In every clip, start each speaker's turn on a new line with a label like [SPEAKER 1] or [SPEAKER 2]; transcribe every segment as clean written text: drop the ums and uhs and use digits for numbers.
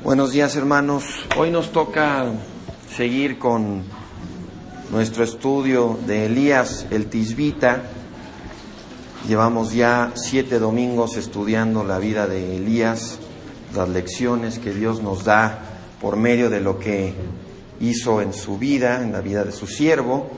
[SPEAKER 1] Buenos días, hermanos. Hoy nos toca seguir con nuestro estudio de Elías el Tisbita. Llevamos ya 7 domingos estudiando la vida de Elías, las lecciones que Dios nos da por medio de lo que hizo en su vida, en la vida de su siervo.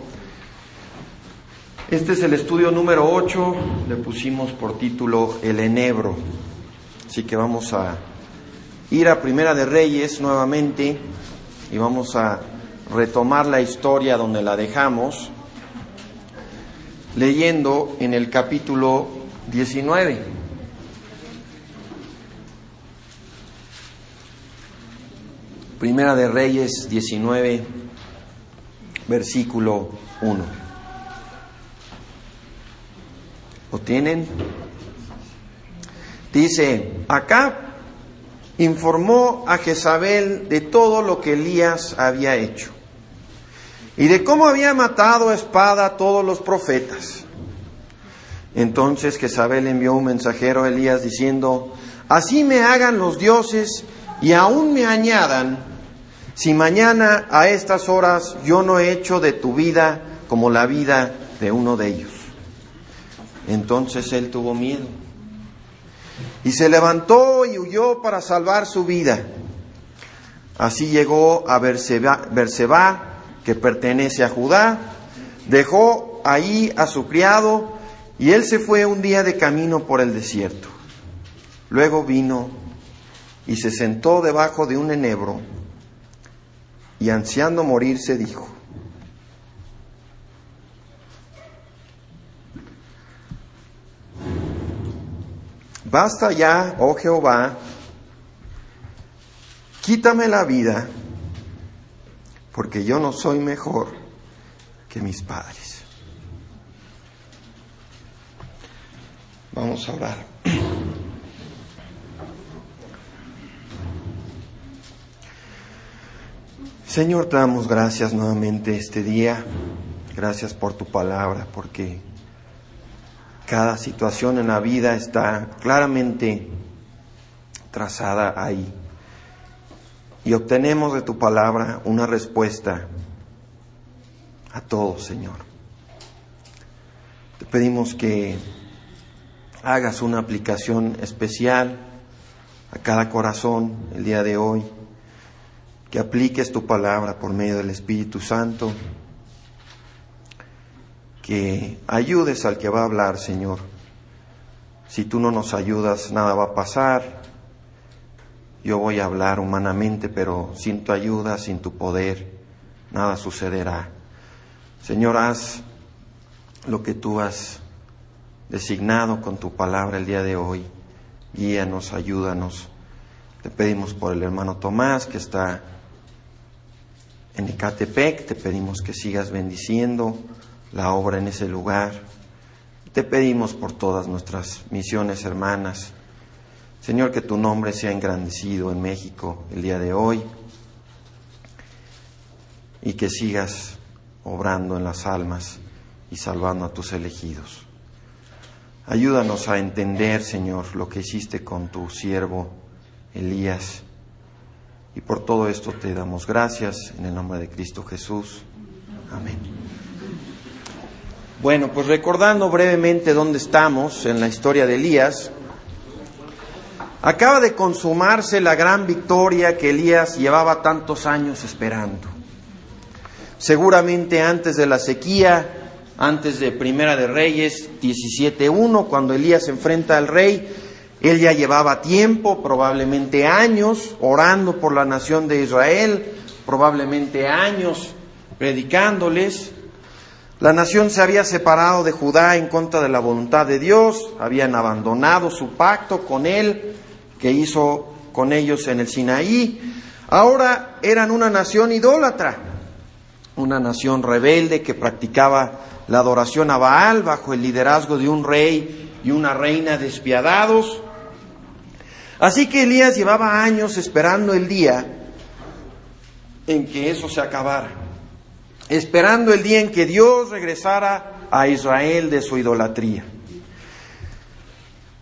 [SPEAKER 1] Este es el estudio número 8, le pusimos por título El Enebro. Así que vamos a ir a Primera de Reyes nuevamente y vamos a retomar la historia donde la dejamos, leyendo en el capítulo 19. Primera de Reyes 19, versículo 1. ¿Lo tienen? Dice: Acab informó a Jezabel de todo lo que Elías había hecho y de cómo había matado a espada a todos los profetas. Entonces Jezabel envió un mensajero a Elías diciendo: Así me hagan los dioses y aún me añadan, si mañana a estas horas yo no he hecho de tu vida como la vida de uno de ellos. Entonces él tuvo miedo y se levantó y huyó para salvar su vida. Así llegó a Berseba, que pertenece a Judá, dejó ahí a su criado y él se fue un día de camino por el desierto. Luego vino y se sentó debajo de un enebro y ansiando morirse dijo: Basta ya, oh Jehová, quítame la vida, porque yo no soy mejor que mis padres. Vamos a orar. Señor, te damos gracias nuevamente este día. Gracias por tu palabra, porque cada situación en la vida está claramente trazada ahí. Y obtenemos de tu palabra una respuesta a todo, Señor. Te pedimos que hagas una aplicación especial a cada corazón el día de hoy, que apliques tu palabra por medio del Espíritu Santo, que ayudes al que va a hablar, Señor. Si tú no nos ayudas, nada va a pasar. Yo voy a hablar humanamente, pero sin tu ayuda, sin tu poder, nada sucederá. Señor, haz lo que tú has designado con tu palabra el día de hoy. Guíanos, ayúdanos. Te pedimos por el hermano Tomás, que está en Ecatepec. Te pedimos que sigas bendiciendo la obra en ese lugar. Te pedimos por todas nuestras misiones hermanas. Señor, que tu nombre sea engrandecido en México el día de hoy y que sigas obrando en las almas y salvando a tus elegidos. Ayúdanos a entender, Señor, lo que hiciste con tu siervo Elías, y por todo esto te damos gracias en el nombre de Cristo Jesús. Amén. Bueno, pues recordando brevemente dónde estamos en la historia de Elías, acaba de consumarse la gran victoria que Elías llevaba tantos años esperando. Seguramente antes de la sequía, antes de Primera de Reyes 17:1, cuando Elías se enfrenta al rey, él ya llevaba tiempo, probablemente años, orando por la nación de Israel, probablemente años predicándoles. La nación se había separado de Judá en contra de la voluntad de Dios, habían abandonado su pacto con él, que hizo con ellos en el Sinaí. Ahora eran una nación idólatra, una nación rebelde que practicaba la adoración a Baal bajo el liderazgo de un rey y una reina despiadados. Así que Elías llevaba años esperando el día en que eso se acabara, esperando el día en que Dios regresara a Israel de su idolatría.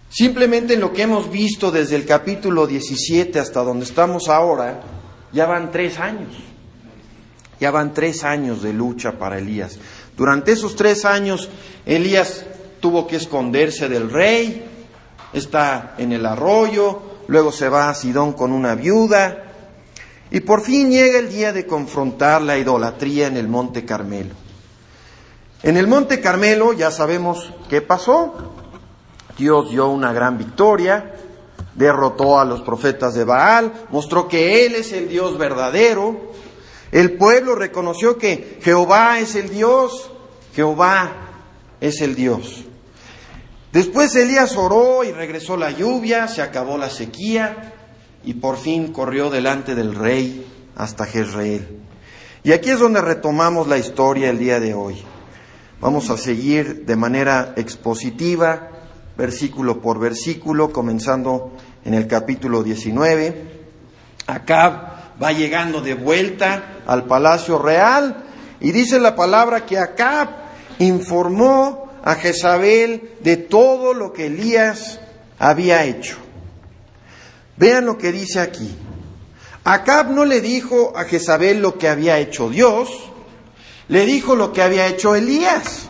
[SPEAKER 1] Simplemente en lo que hemos visto desde el capítulo 17 hasta donde estamos ahora, ya van 3 años. Ya van 3 años de lucha para Elías. Durante esos 3 años, Elías tuvo que esconderse del rey, está en el arroyo, luego se va a Sidón con una viuda, y por fin llega el día de confrontar la idolatría en el Monte Carmelo. En el Monte Carmelo ya sabemos qué pasó. Dios dio una gran victoria, derrotó a los profetas de Baal, mostró que Él es el Dios verdadero. El pueblo reconoció que Jehová es el Dios, Jehová es el Dios. Después Elías oró y regresó la lluvia, se acabó la sequía y por fin corrió delante del rey hasta Jezreel. Y aquí es donde retomamos la historia el día de hoy. Vamos a seguir de manera expositiva, versículo por versículo, comenzando en el capítulo 19. Acab va llegando de vuelta al palacio real y dice la palabra que Acab informó a Jezabel de todo lo que Elías había hecho. Vean lo que dice aquí. Acab no le dijo a Jezabel lo que había hecho Dios, le dijo lo que había hecho Elías.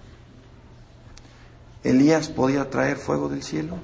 [SPEAKER 1] ¿Elías podía traer fuego del cielo?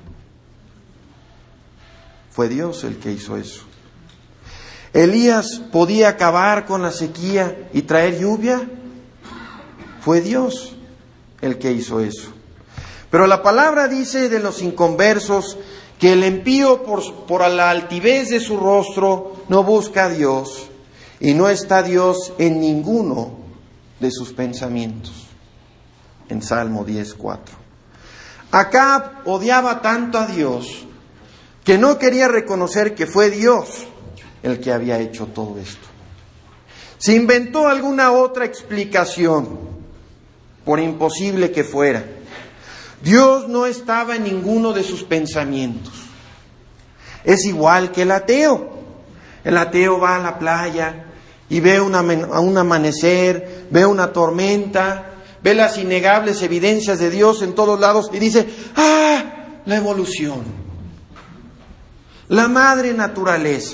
[SPEAKER 1] Fue Dios el que hizo eso. ¿Elías podía acabar con la sequía y traer lluvia? Fue Dios el que hizo eso. Pero la palabra dice de los inconversos que el impío por la altivez de su rostro no busca a Dios y no está Dios en ninguno de sus pensamientos. En Salmo 10:4. Acab odiaba tanto a Dios que no quería reconocer que fue Dios el que había hecho todo esto. Se inventó alguna otra explicación, por imposible que fuera. Dios no estaba en ninguno de sus pensamientos. Es igual que el ateo. El ateo va a la playa y ve un amanecer, ve una tormenta, ve las innegables evidencias de Dios en todos lados y dice, ¡ah! La evolución, la madre naturaleza.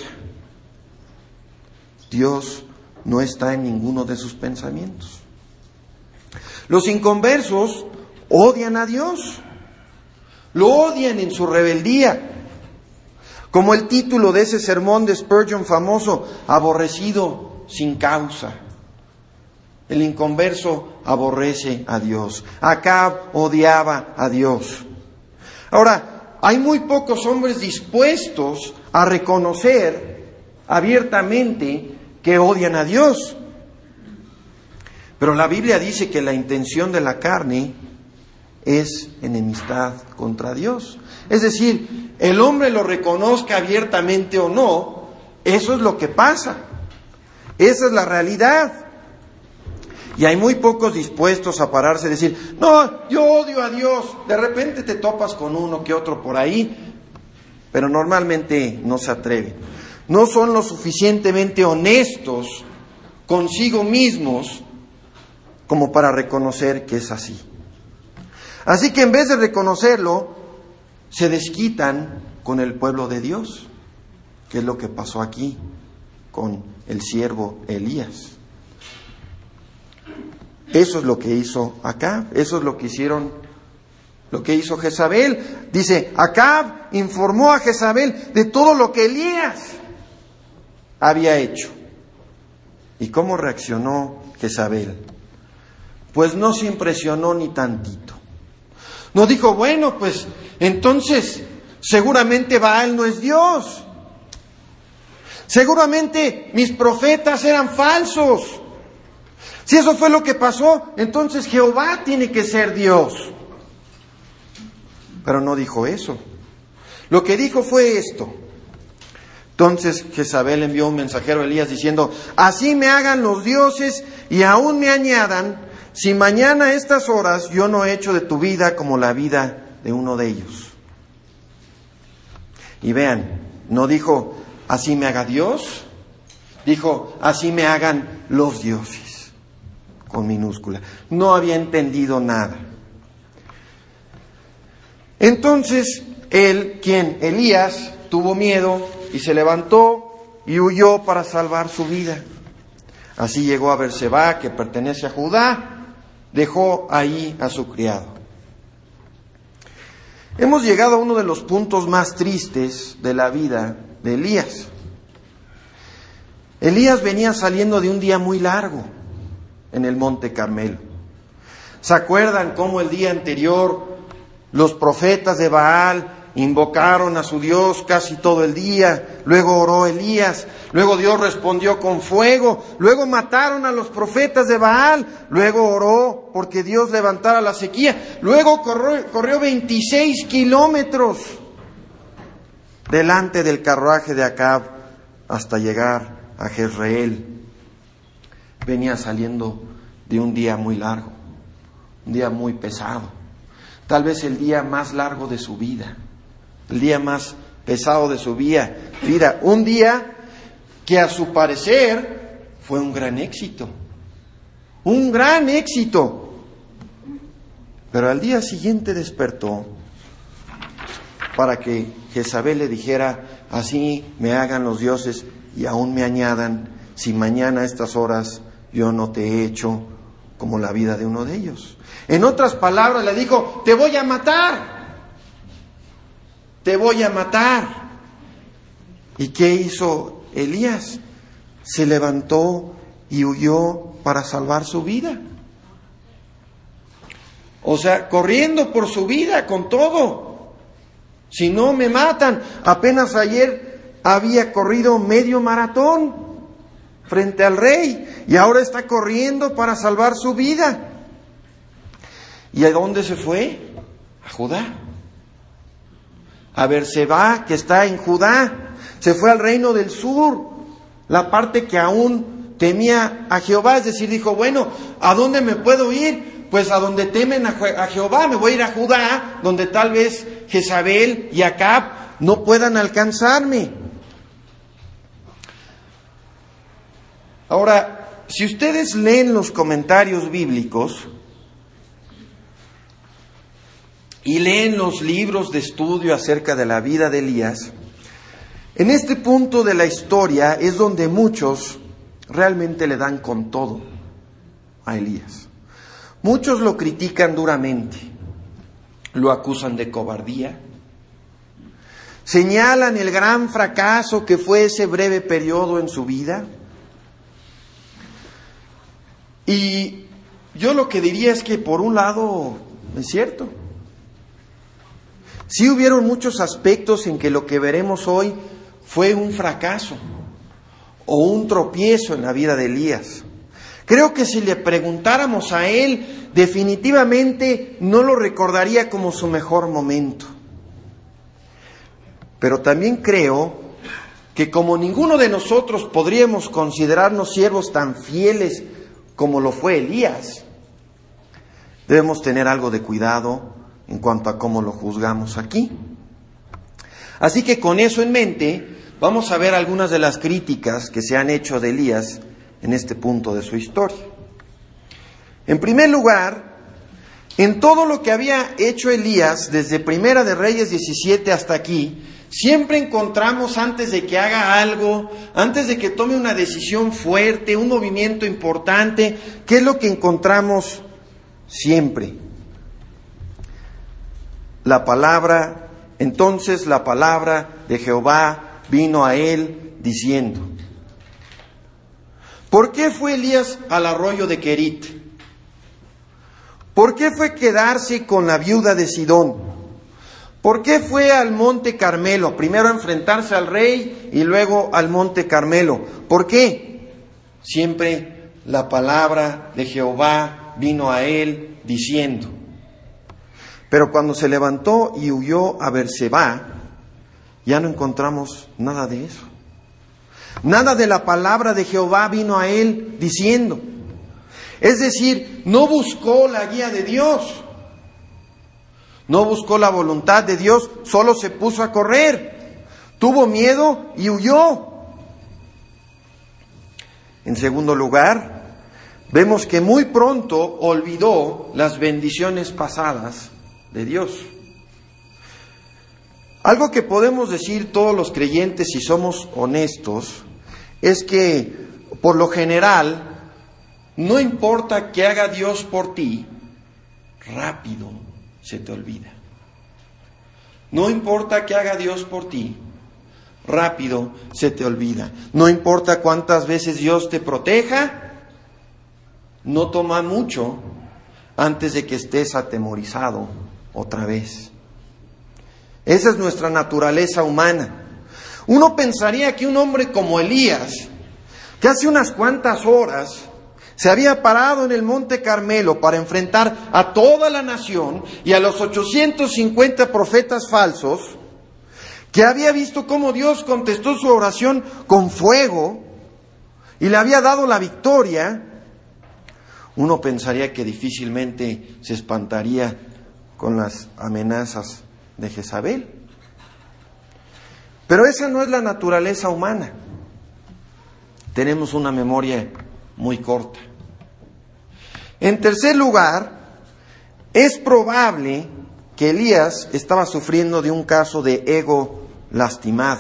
[SPEAKER 1] Dios no está en ninguno de sus pensamientos. Los inconversos odian a Dios, lo odian en su rebeldía, como el título de ese sermón de Spurgeon famoso, aborrecido sin causa. El inconverso aborrece a Dios. Acab odiaba a Dios. Ahora, hay muy pocos hombres dispuestos a reconocer abiertamente que odian a Dios. Pero la Biblia dice que la intención de la carne es enemistad contra Dios. Es decir, el hombre lo reconozca abiertamente o no, eso es lo que pasa. Esa es la realidad. Y hay muy pocos dispuestos a pararse y decir, no, yo odio a Dios. De repente te topas con uno que otro por ahí, pero normalmente no se atreven. No son lo suficientemente honestos consigo mismos como para reconocer que es así. Así que en vez de reconocerlo, se desquitan con el pueblo de Dios, que es lo que pasó aquí con el siervo Elías. Eso es lo que hizo Acab, eso es lo que hizo Jezabel. Dice, Acab informó a Jezabel de todo lo que Elías había hecho. ¿Y cómo reaccionó Jezabel? Pues no se impresionó ni tantito. No dijo, bueno, pues entonces seguramente Baal no es Dios. Seguramente mis profetas eran falsos. Si eso fue lo que pasó, entonces Jehová tiene que ser Dios. Pero no dijo eso. Lo que dijo fue esto. Entonces Jezabel envió un mensajero a Elías diciendo, así me hagan los dioses y aún me añadan, si mañana a estas horas yo no he hecho de tu vida como la vida de uno de ellos. Y vean, no dijo, así me haga Dios, dijo, así me hagan los dioses, con minúscula. No había entendido nada. Entonces él, ¿quién? Elías, tuvo miedo y se levantó y huyó para salvar su vida. Así llegó a Berseba, que pertenece a Judá, dejó ahí a su criado. Hemos llegado a uno de los puntos más tristes de la vida de Elías. Elías venía saliendo de un día muy largo en el Monte Carmelo. ¿Se acuerdan cómo el día anterior los profetas de Baal invocaron a su Dios casi todo el día? Luego oró Elías, luego Dios respondió con fuego, luego mataron a los profetas de Baal, luego oró porque Dios levantara la sequía, luego corrió 26 kilómetros delante del carruaje de Acab hasta llegar a Jezreel. Venía saliendo de un día muy largo, un día muy pesado, tal vez el día más largo de su vida, el día más pesado de su vida, un día que a su parecer fue un gran éxito, pero al día siguiente despertó para que Jezabel le dijera: así me hagan los dioses y aún me añadan, si mañana a estas horas yo no te he hecho como la vida de uno de ellos. En otras palabras le dijo: te voy a matar. ¿Y qué hizo Elías? Se levantó y huyó para salvar su vida. O sea, corriendo por su vida con todo. Si no me matan. Apenas ayer había corrido medio maratón frente al rey y ahora está corriendo para salvar su vida. ¿Y a dónde se fue? A Judá. A Berseba, que está en Judá. Se fue al reino del sur, la parte que aún temía a Jehová. Es decir, dijo: bueno, ¿a dónde me puedo ir? Pues a donde temen a Jehová. Me voy a ir a Judá, donde tal vez Jezabel y Acab no puedan alcanzarme. Ahora, si ustedes leen los comentarios bíblicos y leen los libros de estudio acerca de la vida de Elías, en este punto de la historia es donde muchos realmente le dan con todo a Elías. Muchos lo critican duramente, lo acusan de cobardía, señalan el gran fracaso que fue ese breve periodo en su vida. Y yo lo que diría es que por un lado es cierto. Sí hubieron muchos aspectos en que lo que veremos hoy fue un fracaso o un tropiezo en la vida de Elías. Creo que si le preguntáramos a él, definitivamente no lo recordaría como su mejor momento. Pero también creo que como ninguno de nosotros podríamos considerarnos siervos tan fieles como lo fue Elías, debemos tener algo de cuidado en cuanto a cómo lo juzgamos aquí. Así que con eso en mente, vamos a ver algunas de las críticas que se han hecho de Elías en este punto de su historia. En primer lugar, en todo lo que había hecho Elías, desde Primera de Reyes 17 hasta aquí, siempre encontramos, antes de que haga algo, antes de que tome una decisión fuerte, un movimiento importante, ¿qué es lo que encontramos siempre? Entonces la palabra de Jehová vino a él diciendo. ¿Por qué fue Elías al arroyo de Querit? ¿Por qué fue quedarse con la viuda de Sidón? ¿Por qué fue al monte Carmelo? Primero a enfrentarse al rey y luego al monte Carmelo. ¿Por qué? Siempre la palabra de Jehová vino a él diciendo. Pero cuando se levantó y huyó a Berseba, ya no encontramos nada de eso. Nada de la palabra de Jehová vino a él diciendo. Es decir, no buscó la guía de Dios. No buscó la voluntad de Dios, solo se puso a correr. Tuvo miedo y huyó. En segundo lugar, vemos que muy pronto olvidó las bendiciones pasadas de Dios. Algo que podemos decir todos los creyentes, si somos honestos, es que por lo general, no importa qué haga Dios por ti, rápido se te olvida. No importa qué haga Dios por ti, rápido se te olvida. No importa cuántas veces Dios te proteja, no toma mucho antes de que estés atemorizado otra vez. Esa es nuestra naturaleza humana. Uno pensaría que un hombre como Elías, que hace unas cuantas horas se había parado en el Monte Carmelo para enfrentar a toda la nación y a los 850 profetas falsos, que había visto cómo Dios contestó su oración con fuego y le había dado la victoria, uno pensaría que difícilmente se espantaría con las amenazas de Jezabel. Pero esa no es la naturaleza humana. Tenemos una memoria muy corta. En tercer lugar, es probable que Elías estaba sufriendo de un caso de ego lastimado.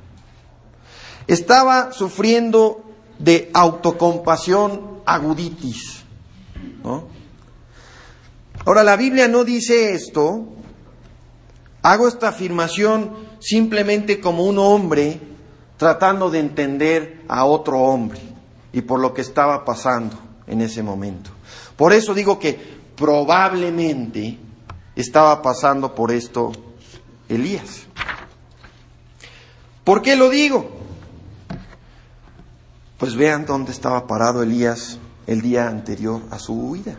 [SPEAKER 1] Estaba sufriendo de autocompasión aguditis, ¿no? Ahora, la Biblia no dice esto. Hago esta afirmación simplemente como un hombre tratando de entender a otro hombre y por lo que estaba pasando en ese momento. Por eso digo que probablemente estaba pasando por esto Elías. ¿Por qué lo digo? Pues vean dónde estaba parado Elías el día anterior a su huida.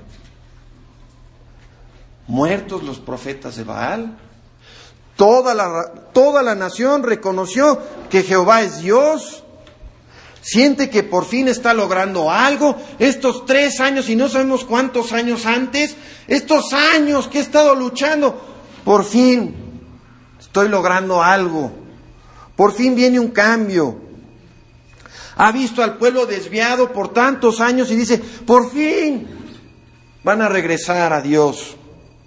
[SPEAKER 1] Muertos los profetas de Baal. Toda la nación reconoció que Jehová es Dios. Siente que por fin está logrando algo. Estos 3 años y no sabemos cuántos años antes, estos años que he estado luchando, por fin estoy logrando algo. Por fin viene un cambio. Ha visto al pueblo desviado por tantos años y dice, por fin van a regresar a Dios.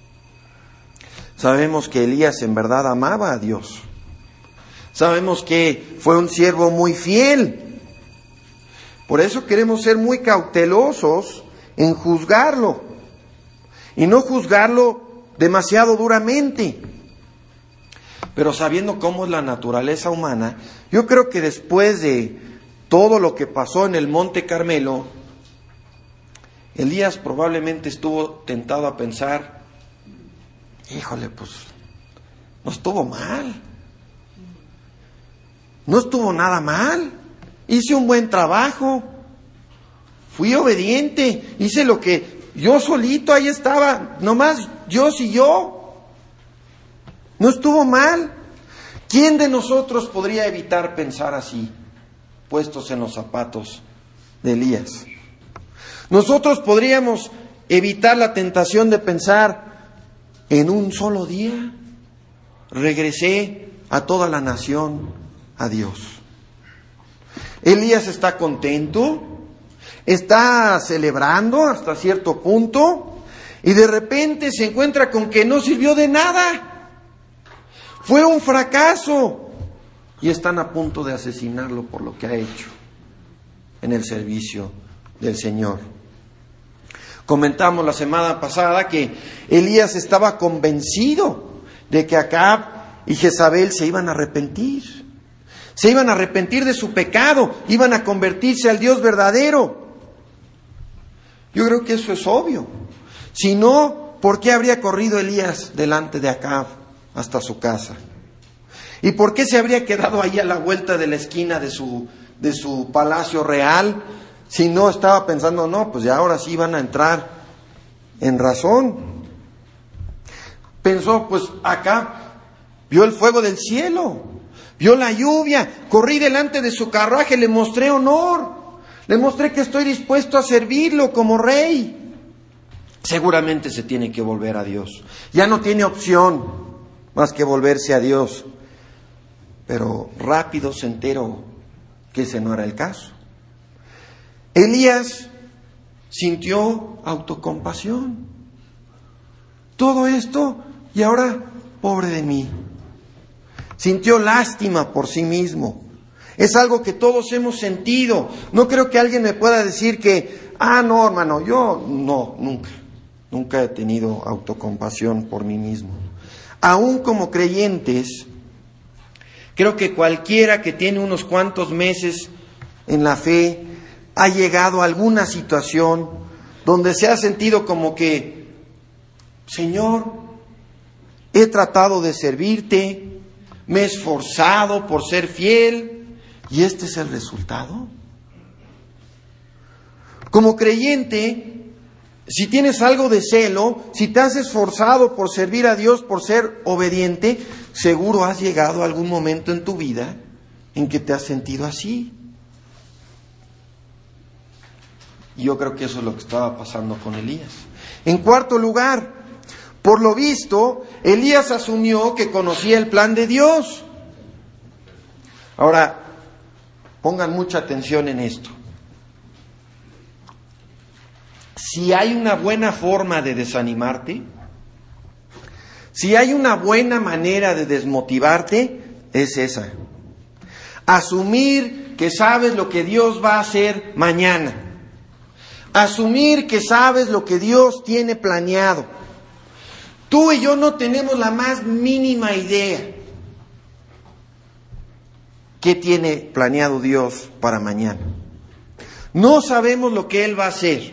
[SPEAKER 1] Sabemos que Elías en verdad amaba a Dios. Sabemos que fue un siervo muy fiel. Por eso queremos ser muy cautelosos en juzgarlo. Y no juzgarlo demasiado duramente. Pero sabiendo cómo es la naturaleza humana, yo creo que después de todo lo que pasó en el Monte Carmelo, Elías probablemente estuvo tentado a pensar, híjole, pues no estuvo mal. No estuvo nada mal. Hice un buen trabajo. Fui obediente. Hice lo que yo solito, ahí estaba. Nomás Dios y yo. No estuvo mal. ¿Quién de nosotros podría evitar pensar así, puestos en los zapatos de Elías? Nosotros podríamos evitar la tentación de pensar, en un solo día regresé a toda la nación a Dios. Elías está contento, está celebrando hasta cierto punto y de repente se encuentra con que no sirvió de nada. Fue un fracaso y están a punto de asesinarlo por lo que ha hecho en el servicio del Señor. Comentamos la semana pasada que Elías estaba convencido de que Acab y Jezabel se iban a arrepentir. Se iban a arrepentir de su pecado, iban a convertirse al Dios verdadero. Yo creo que eso es obvio. Si no, ¿por qué habría corrido Elías delante de Acab hasta su casa? ¿Y por qué se habría quedado ahí a la vuelta de la esquina de su palacio real? Si no estaba pensando, no, pues ya ahora sí van a entrar en razón. Pensó, pues acá vio el fuego del cielo, vio la lluvia, corrí delante de su carruaje, le mostré honor, le mostré que estoy dispuesto a servirlo como rey. Seguramente se tiene que volver a Dios. Ya no tiene opción más que volverse a Dios. Pero rápido se enteró que ese no era el caso. Elías sintió autocompasión. Todo esto y ahora, pobre de mí. sintió lástima por sí mismo. Es algo que todos hemos sentido. No creo que alguien me pueda decir que, no, hermano, yo no, nunca he tenido autocompasión por mí mismo. Aún como creyentes, creo que cualquiera que tiene unos cuantos meses en la fe ha llegado a alguna situación donde se ha sentido como que, Señor, he tratado de servirte, me he esforzado por ser fiel, ¿y este es el resultado? Como creyente, si tienes algo de celo, si te has esforzado por servir a Dios, por ser obediente, seguro has llegado a algún momento en tu vida en que te has sentido así. Y yo creo que eso es lo que estaba pasando con Elías. En cuarto lugar, por lo visto, Elías asumió que conocía el plan de Dios. Ahora, pongan mucha atención en esto. Si hay una buena forma de desanimarte, si hay una buena manera de desmotivarte, es esa. Asumir que sabes lo que Dios va a hacer mañana. Asumir que sabes lo que Dios tiene planeado. Tú y yo no tenemos la más mínima idea qué tiene planeado Dios para mañana. No sabemos lo que Él va a hacer.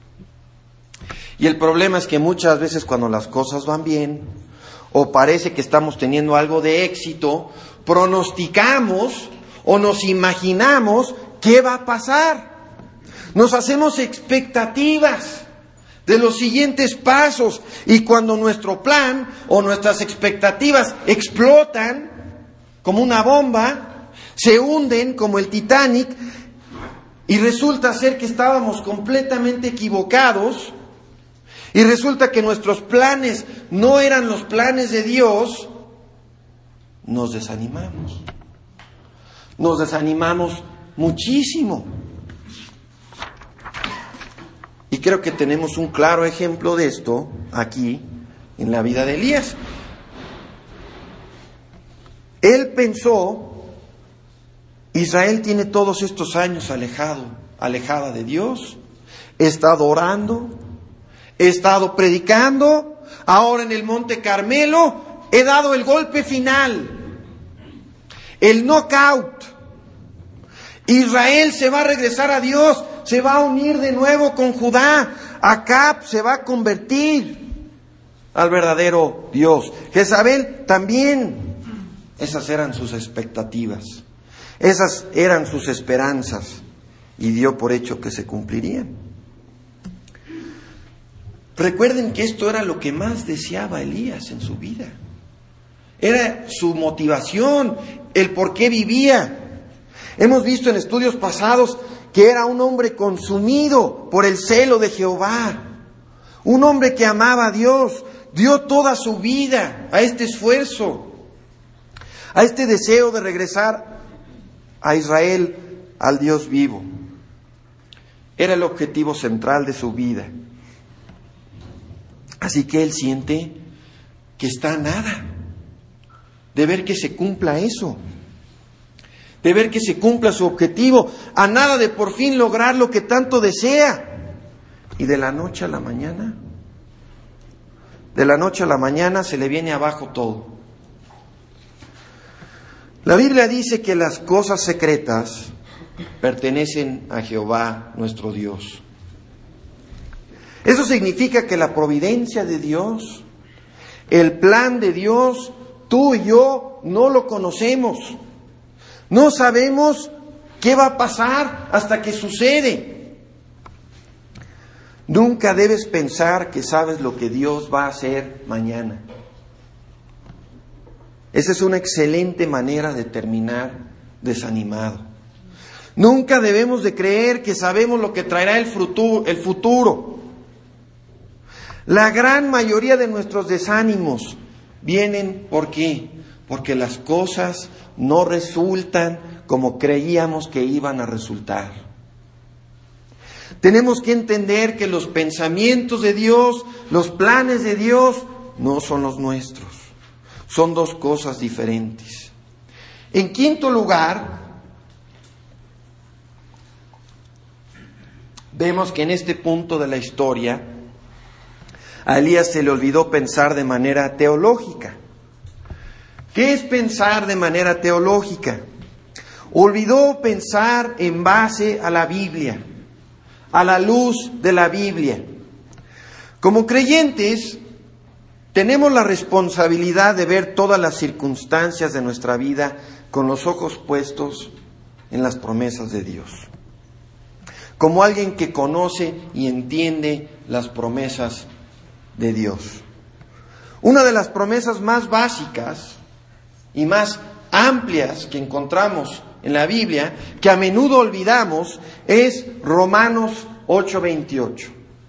[SPEAKER 1] Y el problema es que muchas veces cuando las cosas van bien, o parece que estamos teniendo algo de éxito, pronosticamos o nos imaginamos qué va a pasar. Nos hacemos expectativas de los siguientes pasos, y cuando nuestro plan o nuestras expectativas explotan como una bomba, se hunden como el Titanic, y resulta ser que estábamos completamente equivocados, y resulta que nuestros planes no eran los planes de Dios, nos desanimamos. Nos desanimamos muchísimo. Y creo que tenemos un claro ejemplo de esto aquí en la vida de Elías. Él pensó, Israel tiene todos estos años alejada de Dios, he estado orando, he estado predicando, ahora en el Monte Carmelo he dado el golpe final, el knockout. Israel se va a regresar a Dios, se va a unir de nuevo con Judá, Acab se va a convertir al verdadero Dios. Jezabel también. Esas eran sus expectativas, esas eran sus esperanzas, y dio por hecho que se cumplirían. Recuerden que esto era lo que más deseaba Elías en su vida. Era su motivación, el por qué vivía. Hemos visto en estudios pasados que era un hombre consumido por el celo de Jehová. Un hombre que amaba a Dios, dio toda su vida a este esfuerzo, a este deseo de regresar a Israel, al Dios vivo. Era el objetivo central de su vida. Así que él siente que está a nada de ver que se cumpla eso, de ver que se cumpla su objetivo, a nada de por fin lograr lo que tanto desea. Y de la noche a la mañana se le viene abajo todo. La Biblia dice que las cosas secretas pertenecen a Jehová nuestro Dios. Eso significa que la providencia de Dios, el plan de Dios, tú y yo no lo conocemos. No sabemos qué va a pasar hasta que sucede. Nunca debes pensar que sabes lo que Dios va a hacer mañana. Esa es una excelente manera de terminar desanimado. Nunca debemos de creer que sabemos lo que traerá el futuro. La gran mayoría de nuestros desánimos vienen, ¿por qué? Porque las cosas no resultan como creíamos que iban a resultar. Tenemos que entender que los pensamientos de Dios, los planes de Dios, no son los nuestros. Son dos cosas diferentes. En quinto lugar, vemos que en este punto de la historia, a Elías se le olvidó pensar de manera teológica. ¿Qué es pensar de manera teológica? Olvidó pensar en base a la Biblia, a la luz de la Biblia. Como creyentes, tenemos la responsabilidad de ver todas las circunstancias de nuestra vida con los ojos puestos en las promesas de Dios. Como alguien que conoce y entiende las promesas de Dios. Una de las promesas más básicas y más amplias que encontramos en la Biblia, que a menudo olvidamos, es Romanos 8:28.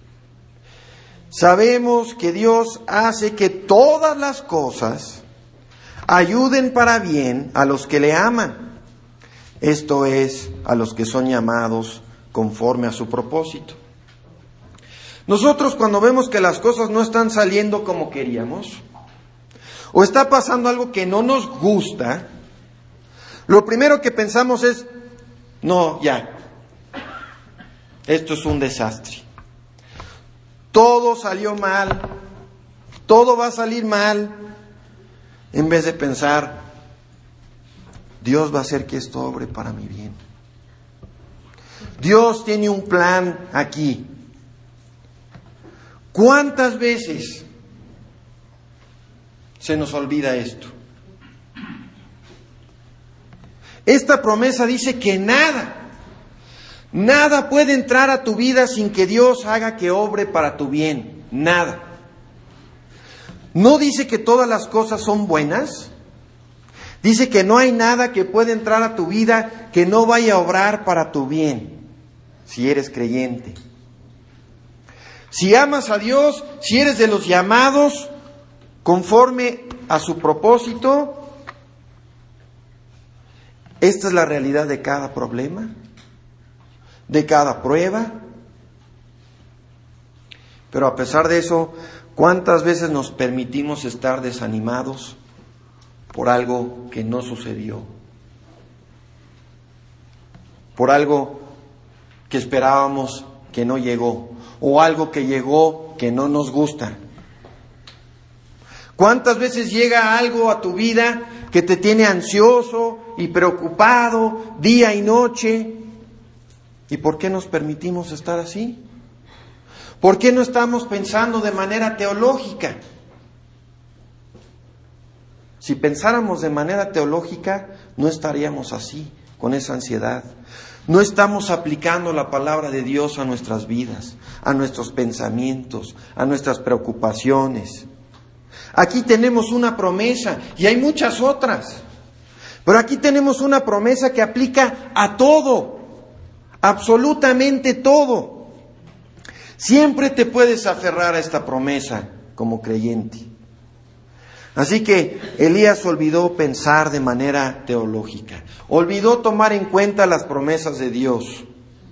[SPEAKER 1] Sabemos que Dios hace que todas las cosas ayuden para bien a los que le aman. Esto es, a los que son llamados conforme a su propósito. Nosotros, cuando vemos que las cosas no están saliendo como queríamos, o está pasando algo que no nos gusta, lo primero que pensamos es, no, ya, esto es un desastre. Todo salió mal, todo va a salir mal, en vez de pensar, Dios va a hacer que esto obre para mi bien. Dios tiene un plan aquí. ¿Cuántas veces se nos olvida esto? Esta promesa dice que nada puede entrar a tu vida sin que Dios haga que obre para tu bien. Nada. No dice que todas las cosas son buenas. Dice que no hay nada que pueda entrar a tu vida que no vaya a obrar para tu bien, si eres creyente. Si amas a Dios, si eres de los llamados conforme a su propósito, esta es la realidad de cada problema, de cada prueba. Pero a pesar de eso, ¿cuántas veces nos permitimos estar desanimados por algo que no sucedió? Por algo que esperábamos que no llegó, o algo que llegó que no nos gusta. ¿Cuántas veces llega algo a tu vida que te tiene ansioso y preocupado día y noche? ¿Y por qué nos permitimos estar así? ¿Por qué no estamos pensando de manera teológica? Si pensáramos de manera teológica, no estaríamos así, con esa ansiedad. No estamos aplicando la palabra de Dios a nuestras vidas, a nuestros pensamientos, a nuestras preocupaciones. Aquí tenemos una promesa y hay muchas otras. Pero aquí tenemos una promesa que aplica a todo, absolutamente todo. Siempre te puedes aferrar a esta promesa como creyente. Así que Elías olvidó pensar de manera teológica, olvidó tomar en cuenta las promesas de Dios.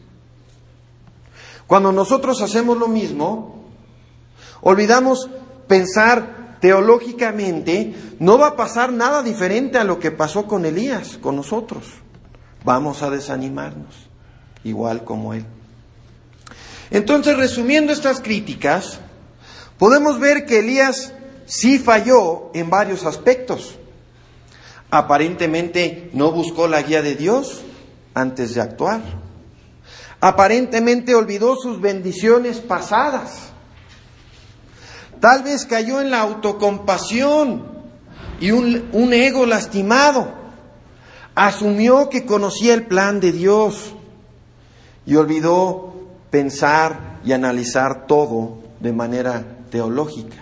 [SPEAKER 1] Cuando nosotros hacemos lo mismo, olvidamos pensar teológicamente, no va a pasar nada diferente a lo que pasó con Elías, con nosotros. Vamos a desanimarnos, igual como él. Entonces, resumiendo estas críticas, podemos ver que Elías sí falló en varios aspectos. Aparentemente no buscó la guía de Dios antes de actuar. Aparentemente olvidó sus bendiciones pasadas. Tal vez cayó en la autocompasión y un ego lastimado. Asumió que conocía el plan de Dios y olvidó pensar y analizar todo de manera teológica.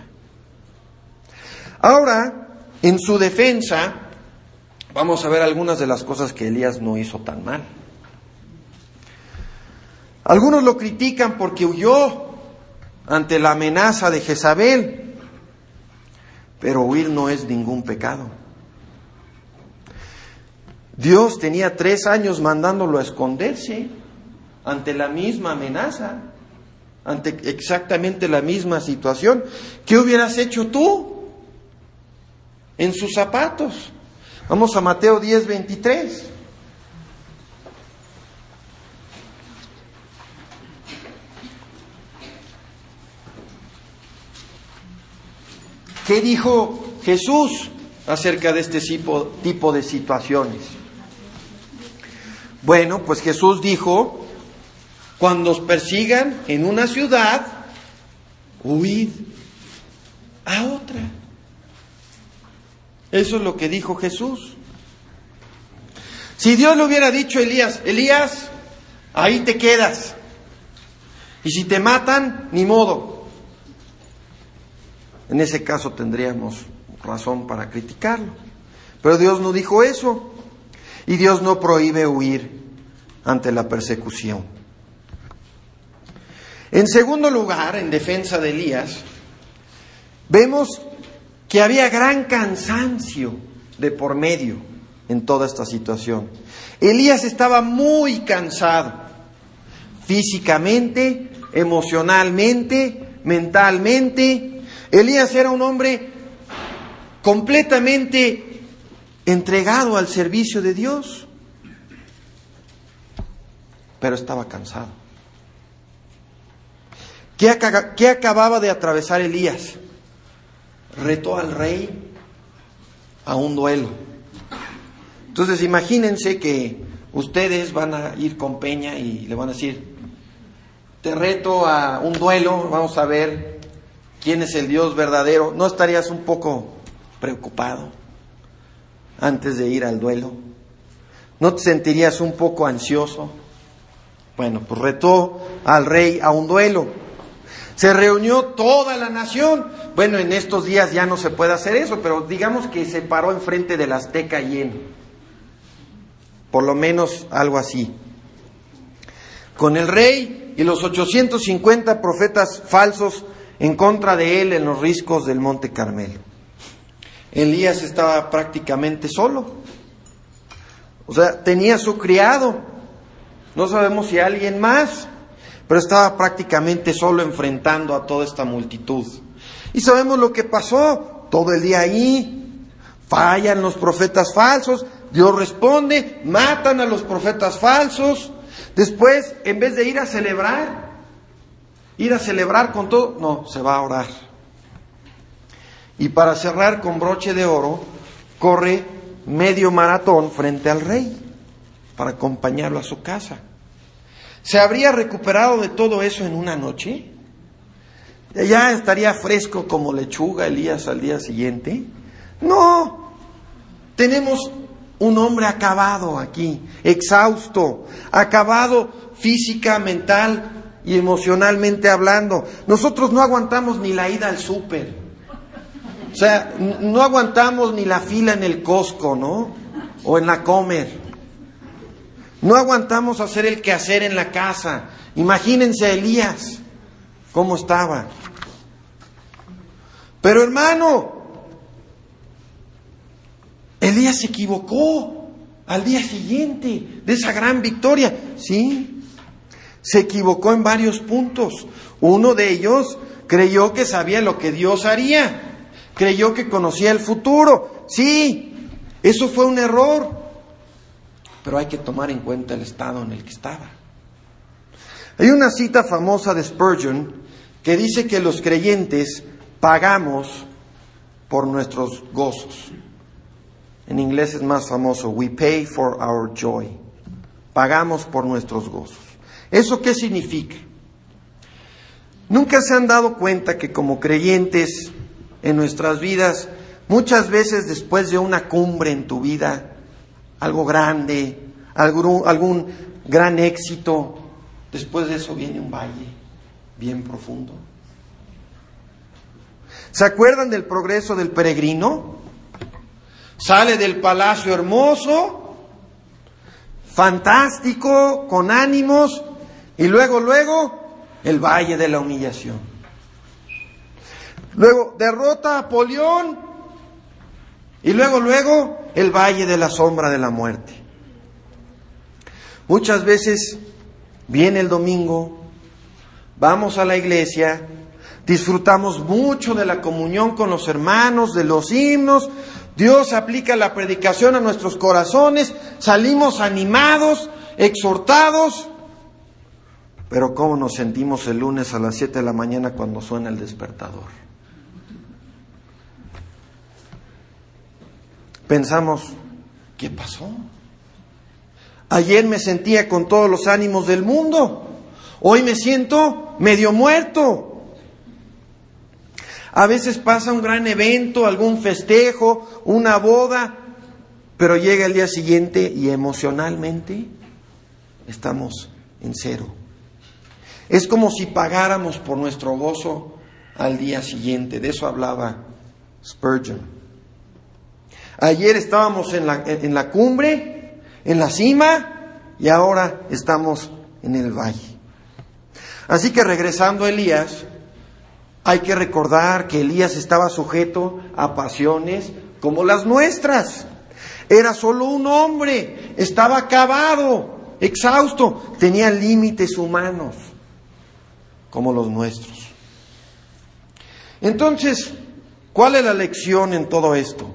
[SPEAKER 1] Ahora, en su defensa, vamos a ver algunas de las cosas que Elías no hizo tan mal. Algunos lo critican porque huyó ante la amenaza de Jezabel, pero huir no es ningún pecado. Dios tenía 3 años mandándolo a esconderse ante la misma amenaza, ante exactamente la misma situación. ¿Qué hubieras hecho tú en sus zapatos? Vamos a Mateo 10:23. ¿Qué dijo Jesús acerca de este tipo de situaciones? Bueno, pues Jesús dijo, cuando os persigan en una ciudad, huid a otra. Eso es lo que dijo Jesús. Si Dios le hubiera dicho a Elías, Elías, ahí te quedas. Y si te matan, ni modo. En ese caso tendríamos razón para criticarlo. Pero Dios no dijo eso. Y Dios no prohíbe huir ante la persecución. En segundo lugar, en defensa de Elías, vemos que había gran cansancio de por medio en toda esta situación. Elías estaba muy cansado, físicamente, emocionalmente, mentalmente. Elías era un hombre completamente entregado al servicio de Dios, pero estaba cansado. ¿Qué acababa de atravesar Elías? Retó al rey a un duelo. Entonces imagínense que ustedes van a ir con Peña y le van a decir, te reto a un duelo, vamos a ver quién es el Dios verdadero. ¿No estarías un poco preocupado antes de ir al duelo? ¿No te sentirías un poco ansioso? Bueno, pues retó al rey a un duelo. Se reunió toda la nación. Bueno, en estos días ya no se puede hacer eso, pero digamos que se paró enfrente del Azteca lleno. Por lo menos algo así. Con el rey y los 850 profetas falsos en contra de él en los riscos del Monte Carmelo. Elías estaba prácticamente solo. O sea, tenía su criado. No sabemos si alguien más, pero estaba prácticamente solo enfrentando a toda esta multitud. Y sabemos lo que pasó. Todo el día ahí, fallan los profetas falsos. Dios responde, matan a los profetas falsos. Después, en vez de ir a celebrar con todo, no, se va a orar. Y para cerrar con broche de oro, corre medio maratón frente al rey para acompañarlo a su casa. ¿Se habría recuperado de todo eso en una noche? ¿Ya estaría fresco como lechuga Elías al día siguiente? No, tenemos un hombre acabado aquí, exhausto, acabado física, mental y emocionalmente hablando. Nosotros no aguantamos ni la ida al súper. O sea, no aguantamos ni la fila en el Costco, ¿no? O en la Comer. No aguantamos hacer el quehacer en la casa. Imagínense a Elías, cómo estaba. Pero hermano, Elías se equivocó al día siguiente de esa gran victoria. Sí, se equivocó en varios puntos. Uno de ellos creyó que sabía lo que Dios haría. Creyó que conocía el futuro. Sí, eso fue un error. Pero hay que tomar en cuenta el estado en el que estaba. Hay una cita famosa de Spurgeon que dice que los creyentes pagamos por nuestros gozos. En inglés es más famoso, we pay for our joy. Pagamos por nuestros gozos. ¿Eso qué significa? ¿Nunca se han dado cuenta que como creyentes en nuestras vidas, muchas veces después de una cumbre en tu vida, algo grande, algún gran éxito, después de eso viene un valle bien profundo? ¿Se acuerdan del progreso del peregrino? Sale del palacio hermoso, fantástico, con ánimos, y luego el valle de la humillación. Luego derrota a Apolión, y luego el valle de la sombra de la muerte. Muchas veces viene el domingo, vamos a la iglesia, disfrutamos mucho de la comunión con los hermanos, de los himnos. Dios aplica la predicación a nuestros corazones, salimos animados, exhortados, pero ¿cómo nos sentimos el lunes a las 7 de la mañana cuando suena el despertador? Pensamos, ¿qué pasó? Ayer me sentía con todos los ánimos del mundo, hoy me siento medio muerto. A veces pasa un gran evento, algún festejo, una boda, pero llega el día siguiente y emocionalmente estamos en cero. Es como si pagáramos por nuestro gozo al día siguiente. De eso hablaba Spurgeon. Ayer estábamos en la cumbre, en la cima, y ahora estamos en el valle. Así que regresando a Elías, hay que recordar que Elías estaba sujeto a pasiones como las nuestras. Era solo un hombre, estaba acabado, exhausto, tenía límites humanos como los nuestros. Entonces, ¿cuál es la lección en todo esto?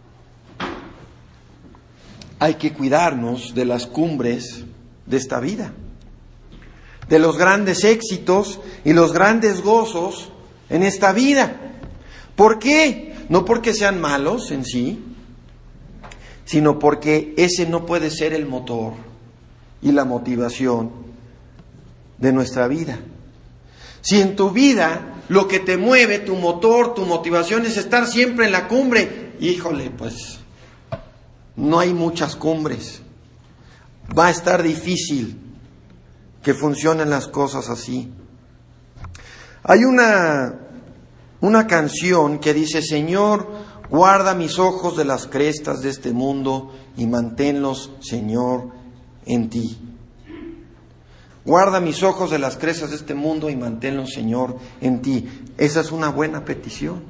[SPEAKER 1] Hay que cuidarnos de las cumbres de esta vida, de los grandes éxitos y los grandes gozos en esta vida. ¿Por qué? No porque sean malos en sí, sino porque ese no puede ser el motor y la motivación de nuestra vida. Si en tu vida lo que te mueve, tu motor, tu motivación es estar siempre en la cumbre, híjole, pues no hay muchas cumbres. Va a estar difícil que funcionen las cosas así. Hay una canción que dice: Señor, guarda mis ojos de las crestas de este mundo y manténlos, Señor, en ti. Guarda mis ojos de las crestas de este mundo y manténlos, Señor, en ti. Esa es una buena petición.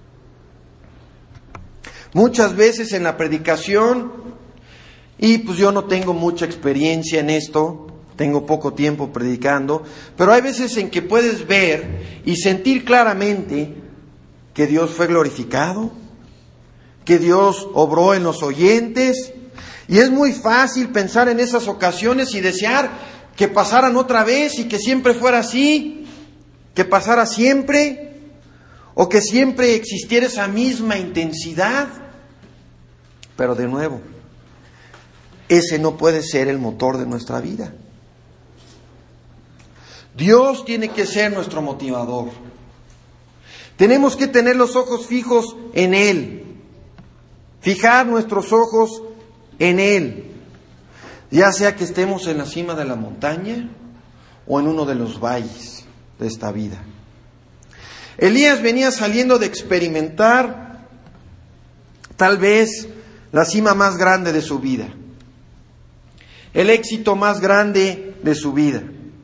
[SPEAKER 1] Muchas veces en la predicación, y pues yo no tengo mucha experiencia en esto, tengo poco tiempo predicando, pero hay veces en que puedes ver y sentir claramente que Dios fue glorificado, que Dios obró en los oyentes, y es muy fácil pensar en esas ocasiones y desear que pasaran otra vez y que siempre fuera así, que pasara siempre, o que siempre existiera esa misma intensidad. Pero de nuevo, ese no puede ser el motor de nuestra vida. Dios tiene que ser nuestro motivador. Tenemos que tener los ojos fijos en Él, fijar nuestros ojos en Él, ya sea que estemos en la cima de la montaña o en uno de los valles de esta vida. Elías venía saliendo de experimentar tal vez la cima más grande de su vida, el éxito más grande de su vida.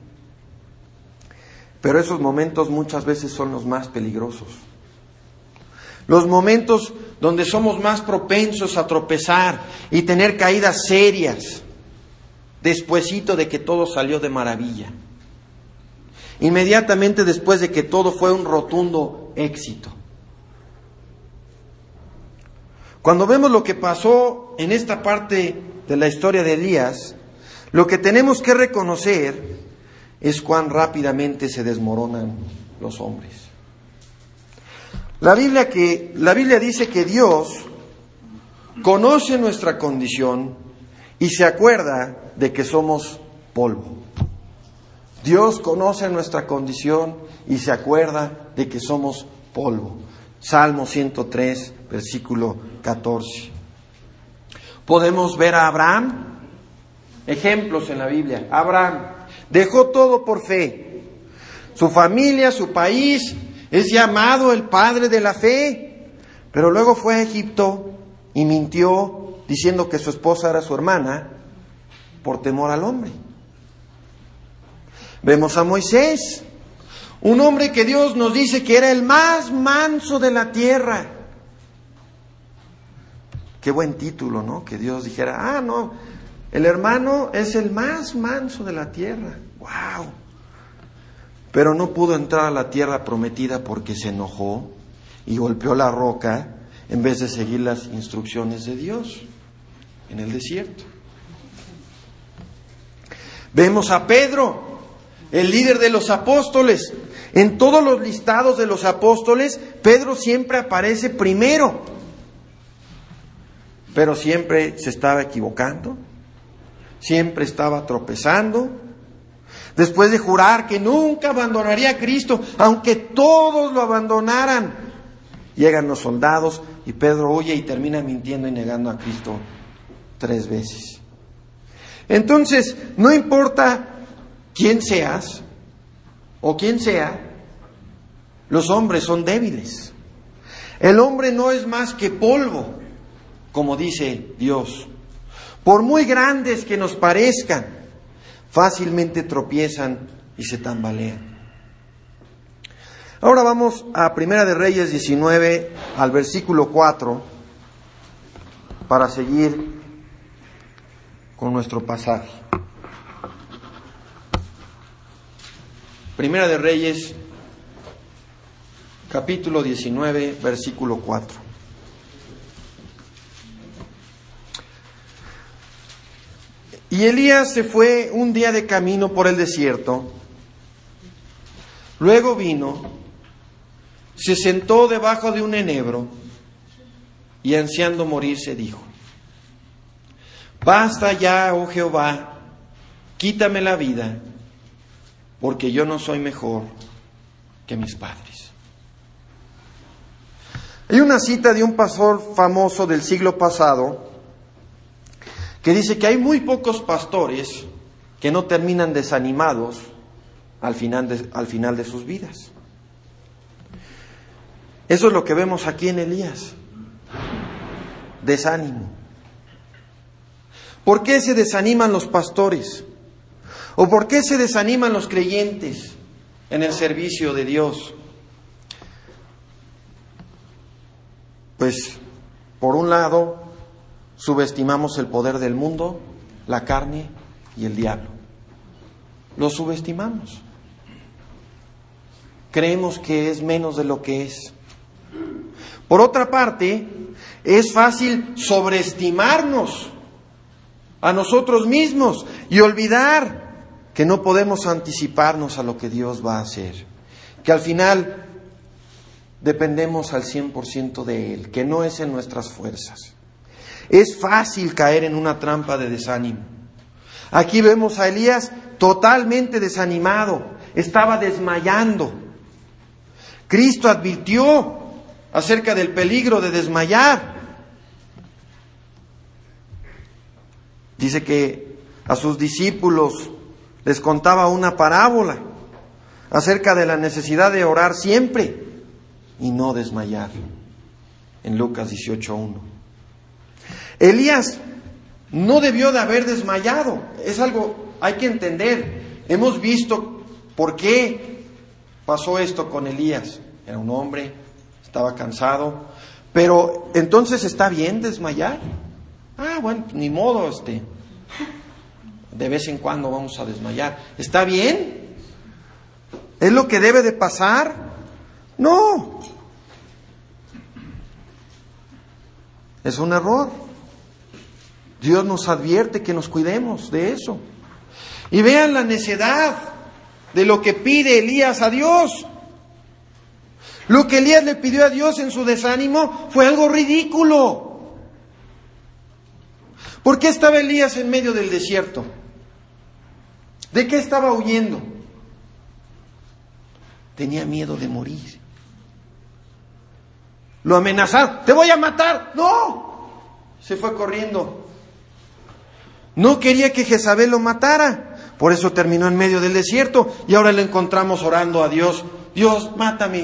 [SPEAKER 1] Pero esos momentos muchas veces son los más peligrosos. Los momentos donde somos más propensos a tropezar y tener caídas serias despuesito de que todo salió de maravilla. Inmediatamente después de que todo fue un rotundo éxito. Cuando vemos lo que pasó en esta parte de la historia de Elías, lo que tenemos que reconocer es cuán rápidamente se desmoronan los hombres. La Biblia dice que Dios conoce nuestra condición y se acuerda de que somos polvo. Dios conoce nuestra condición y se acuerda de que somos polvo. Salmo 103, versículo 14. Podemos ver a Abraham, ejemplos en la Biblia. Abraham dejó todo por fe. Su familia, su país, es llamado el padre de la fe. Pero luego fue a Egipto y mintió diciendo que su esposa era su hermana por temor al hombre. Vemos a Moisés, un hombre que Dios nos dice que era el más manso de la tierra. Qué buen título, ¿no? Que Dios dijera, no, el hermano es el más manso de la tierra. ¡Wow! Pero no pudo entrar a la tierra prometida porque se enojó y golpeó la roca en vez de seguir las instrucciones de Dios en el desierto. Vemos a Pedro, el líder de los apóstoles. En todos los listados de los apóstoles, Pedro siempre aparece primero. Pero siempre se estaba equivocando, siempre estaba tropezando. Después de jurar que nunca abandonaría a Cristo, aunque todos lo abandonaran, llegan los soldados y Pedro huye y termina mintiendo y negando a Cristo 3 veces. Entonces, no importa quién seas o quién sea, los hombres son débiles. El hombre no es más que polvo, como dice Dios. Por muy grandes que nos parezcan, fácilmente tropiezan y se tambalean. Ahora vamos a Primera de Reyes 19, al versículo 4, para seguir con nuestro pasaje. Primera de Reyes, capítulo 19, versículo 4. Y Elías se fue un día de camino por el desierto. Luego vino, se sentó debajo de un enebro y ansiando morirse dijo: Basta ya, oh Jehová, quítame la vida, porque yo no soy mejor que mis padres. Hay una cita de un pastor famoso del siglo pasado que dice que hay muy pocos pastores que no terminan desanimados al final de sus vidas. Eso es lo que vemos aquí en Elías. Desánimo. ¿Por qué se desaniman los pastores? ¿O por qué se desaniman los creyentes en el servicio de Dios? Pues, por un lado, subestimamos el poder del mundo, la carne y el diablo. Lo subestimamos. Creemos que es menos de lo que es. Por otra parte, es fácil sobreestimarnos a nosotros mismos y olvidar que no podemos anticiparnos a lo que Dios va a hacer. Que al final dependemos al 100% de Él, que no es en nuestras fuerzas. Es fácil caer en una trampa de desánimo. Aquí vemos a Elías totalmente desanimado, estaba desmayando. Cristo advirtió acerca del peligro de desmayar. Dice que a sus discípulos les contaba una parábola acerca de la necesidad de orar siempre y no desmayar. En Lucas 18:1. Elías no debió de haber desmayado. Es algo, hay que entender. Hemos visto por qué pasó esto con Elías. Era un hombre, estaba cansado. Pero, ¿entonces está bien desmayar? Bueno, ni modo, de vez en cuando vamos a desmayar. ¿Está bien? ¿Es lo que debe de pasar? No. Es un error. Dios nos advierte que nos cuidemos de eso. Y vean la necedad de lo que pide Elías a Dios. Lo que Elías le pidió a Dios en su desánimo fue algo ridículo. ¿Por qué estaba Elías en medio del desierto? ¿De qué estaba huyendo? Tenía miedo de morir. Lo amenazaron: ¡te voy a matar! ¡No! Se fue corriendo. No quería que Jezabel lo matara. Por eso terminó en medio del desierto. Y ahora lo encontramos orando a Dios: Dios, mátame.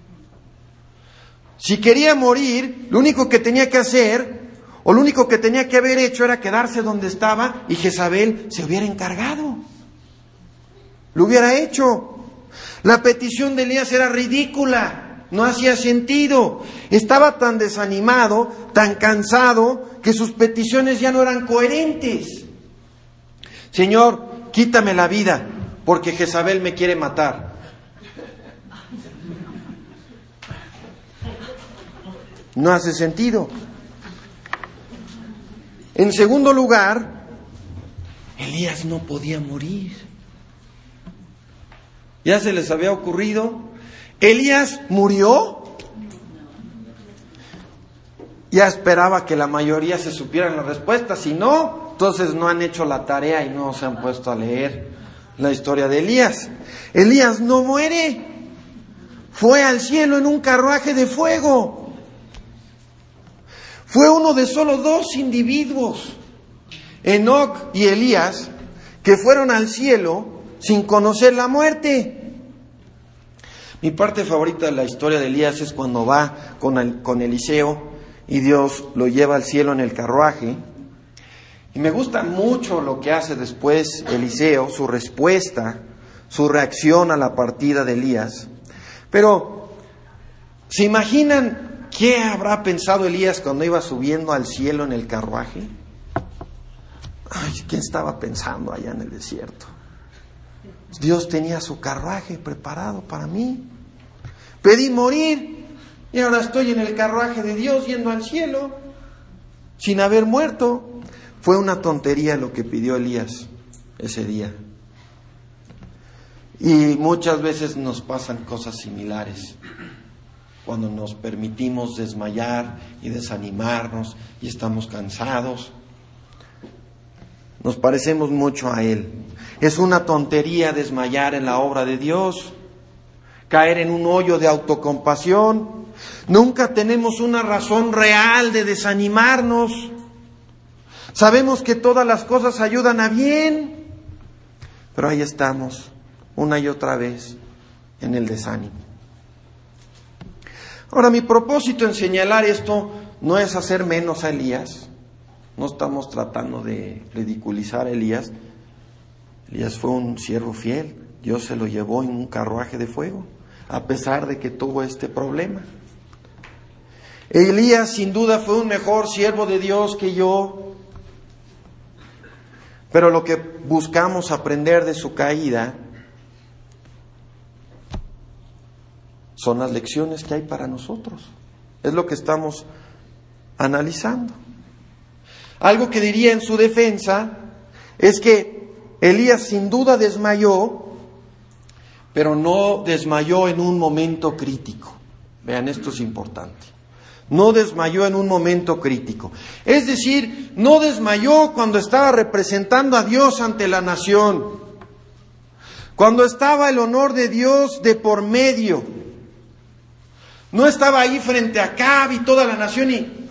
[SPEAKER 1] Si quería morir, lo único que tenía que hacer, o lo único que tenía que haber hecho, era quedarse donde estaba y Jezabel se hubiera encargado. Lo hubiera hecho. La petición de Elías era ridícula. No hacía sentido. Estaba tan desanimado, tan cansado, que sus peticiones ya no eran coherentes. Señor, quítame la vida, porque Jezabel me quiere matar. No hace sentido. En segundo lugar, Elías no podía morir. Ya se les había ocurrido. Elías murió. Ya esperaba que la mayoría se supieran la respuesta. Si no, entonces no han hecho la tarea y no se han puesto a leer la historia de Elías. Elías no muere. Fue al cielo en un carruaje de fuego. Fue uno de solo 2 individuos, Enoc y Elías, que fueron al cielo sin conocer la muerte. Mi parte favorita de la historia de Elías es cuando va con Eliseo y Dios lo lleva al cielo en el carruaje. Y me gusta mucho lo que hace después Eliseo, su respuesta, su reacción a la partida de Elías. Pero, ¿se imaginan qué habrá pensado Elías cuando iba subiendo al cielo en el carruaje? Ay, ¿quién estaba pensando allá en el desierto? Dios tenía su carruaje preparado para mí. Pedí morir y ahora estoy en el carruaje de Dios yendo al cielo sin haber muerto. Fue una tontería lo que pidió Elías ese día. Y muchas veces nos pasan cosas similares. Cuando nos permitimos desmayar y desanimarnos y estamos cansados, nos parecemos mucho a Él. Es una tontería desmayar en la obra de Dios, caer en un hoyo de autocompasión. Nunca tenemos una razón real de desanimarnos. Sabemos que todas las cosas ayudan a bien, pero ahí estamos, una y otra vez, en el desánimo. Ahora, mi propósito en señalar esto no es hacer menos a Elías. No estamos tratando de ridiculizar a Elías. Elías fue un siervo fiel. Dios se lo llevó en un carruaje de fuego, a pesar de que tuvo este problema. Elías sin duda fue un mejor siervo de Dios que yo. Pero lo que buscamos aprender de su caída son las lecciones que hay para nosotros. Es lo que estamos analizando. Algo que diría en su defensa es que Elías sin duda desmayó, pero no desmayó en un momento crítico. Vean, esto es importante. No desmayó en un momento crítico. Es decir, no desmayó cuando estaba representando a Dios ante la nación. Cuando estaba el honor de Dios de por medio. No estaba ahí frente a Acab y toda la nación y...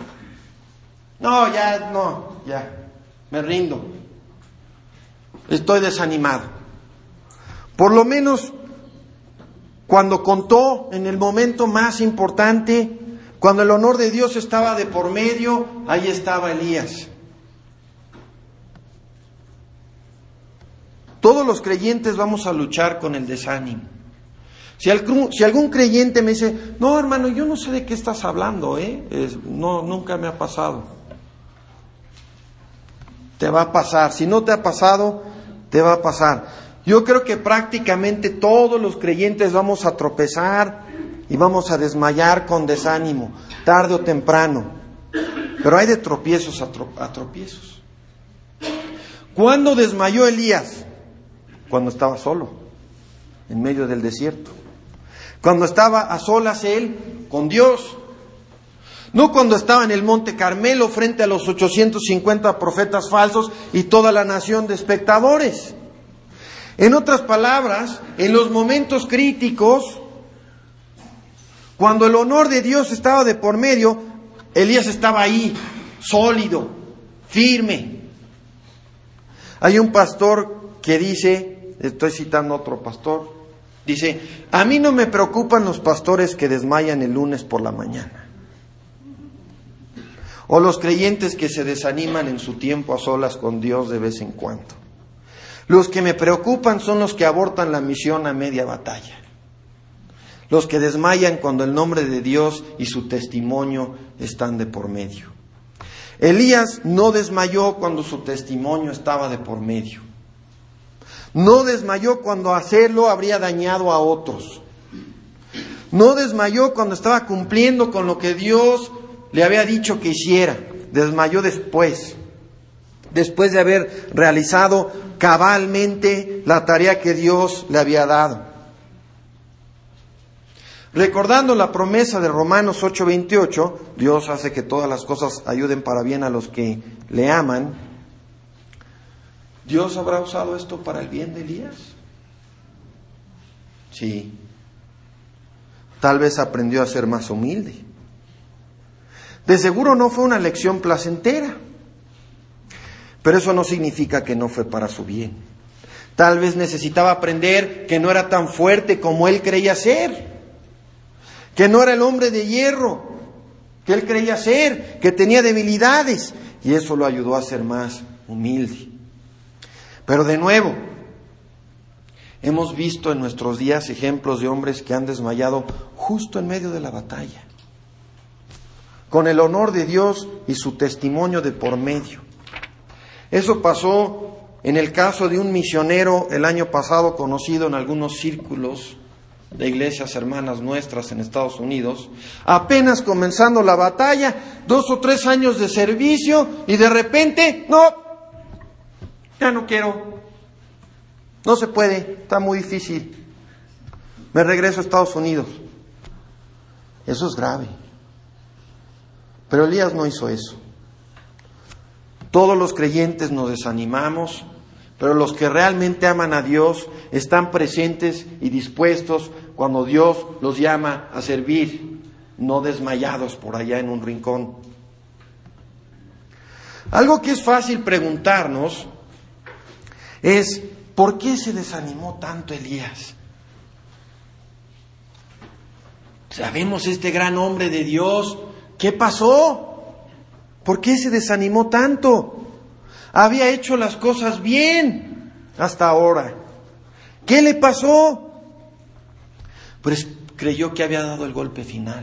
[SPEAKER 1] ya, me rindo. Estoy desanimado. Por lo menos cuando contó en el momento más importante, cuando el honor de Dios estaba de por medio, ahí estaba Elías. Todos los creyentes vamos a luchar con el desánimo. Si algún creyente me dice, no hermano, yo no sé de qué estás hablando, nunca me ha pasado. Te va a pasar. Si no te ha pasado, te va a pasar. Yo creo que prácticamente todos los creyentes vamos a tropezar y vamos a desmayar con desánimo, tarde o temprano. Pero hay de tropiezos a tropiezos. ¿Cuándo desmayó Elías? Cuando estaba solo, en medio del desierto. Cuando estaba a solas él con Dios. No cuando estaba en el Monte Carmelo frente a los 850 profetas falsos y toda la nación de espectadores. En otras palabras, en los momentos críticos, cuando el honor de Dios estaba de por medio, Elías estaba ahí, sólido, firme. Hay un pastor que dice, estoy citando a otro pastor, dice, a mí no me preocupan los pastores que desmayan el lunes por la mañana. O los creyentes que se desaniman en su tiempo a solas con Dios de vez en cuando. Los que me preocupan son los que abortan la misión a media batalla. Los que desmayan cuando el nombre de Dios y su testimonio están de por medio. Elías no desmayó cuando su testimonio estaba de por medio. No desmayó cuando hacerlo habría dañado a otros. No desmayó cuando estaba cumpliendo con lo que Dios le había dicho que hiciera. Desmayó después de haber realizado cabalmente la tarea que Dios le había dado. Recordando la promesa de Romanos 8:28, Dios hace que todas las cosas ayuden para bien a los que le aman. ¿Dios habrá usado esto para el bien de Elías? Sí. Tal vez aprendió a ser más humilde. De seguro no fue una lección placentera, pero eso no significa que no fue para su bien. Tal vez necesitaba aprender que no era tan fuerte como él creía ser, que no era el hombre de hierro que él creía ser, que tenía debilidades, y eso lo ayudó a ser más humilde. Pero de nuevo, hemos visto en nuestros días ejemplos de hombres que han desmayado justo en medio de la batalla, con el honor de Dios y su testimonio de por medio. Eso pasó en el caso de un misionero el año pasado, conocido en algunos círculos de iglesias hermanas nuestras en Estados Unidos, apenas comenzando la batalla, 2 o 3 años de servicio, y de repente, ya no quiero, no se puede, está muy difícil, me regreso a Estados Unidos. Eso es grave. Pero Elías no hizo eso. Todos los creyentes nos desanimamos, pero los que realmente aman a Dios están presentes y dispuestos cuando Dios los llama a servir, no desmayados por allá en un rincón. Algo que es fácil preguntarnos es, ¿por qué se desanimó tanto Elías? Sabemos este gran hombre de Dios, ¿qué pasó? ¿Por qué se desanimó tanto? Había hecho las cosas bien hasta ahora. ¿Qué le pasó? Pues creyó que había dado el golpe final.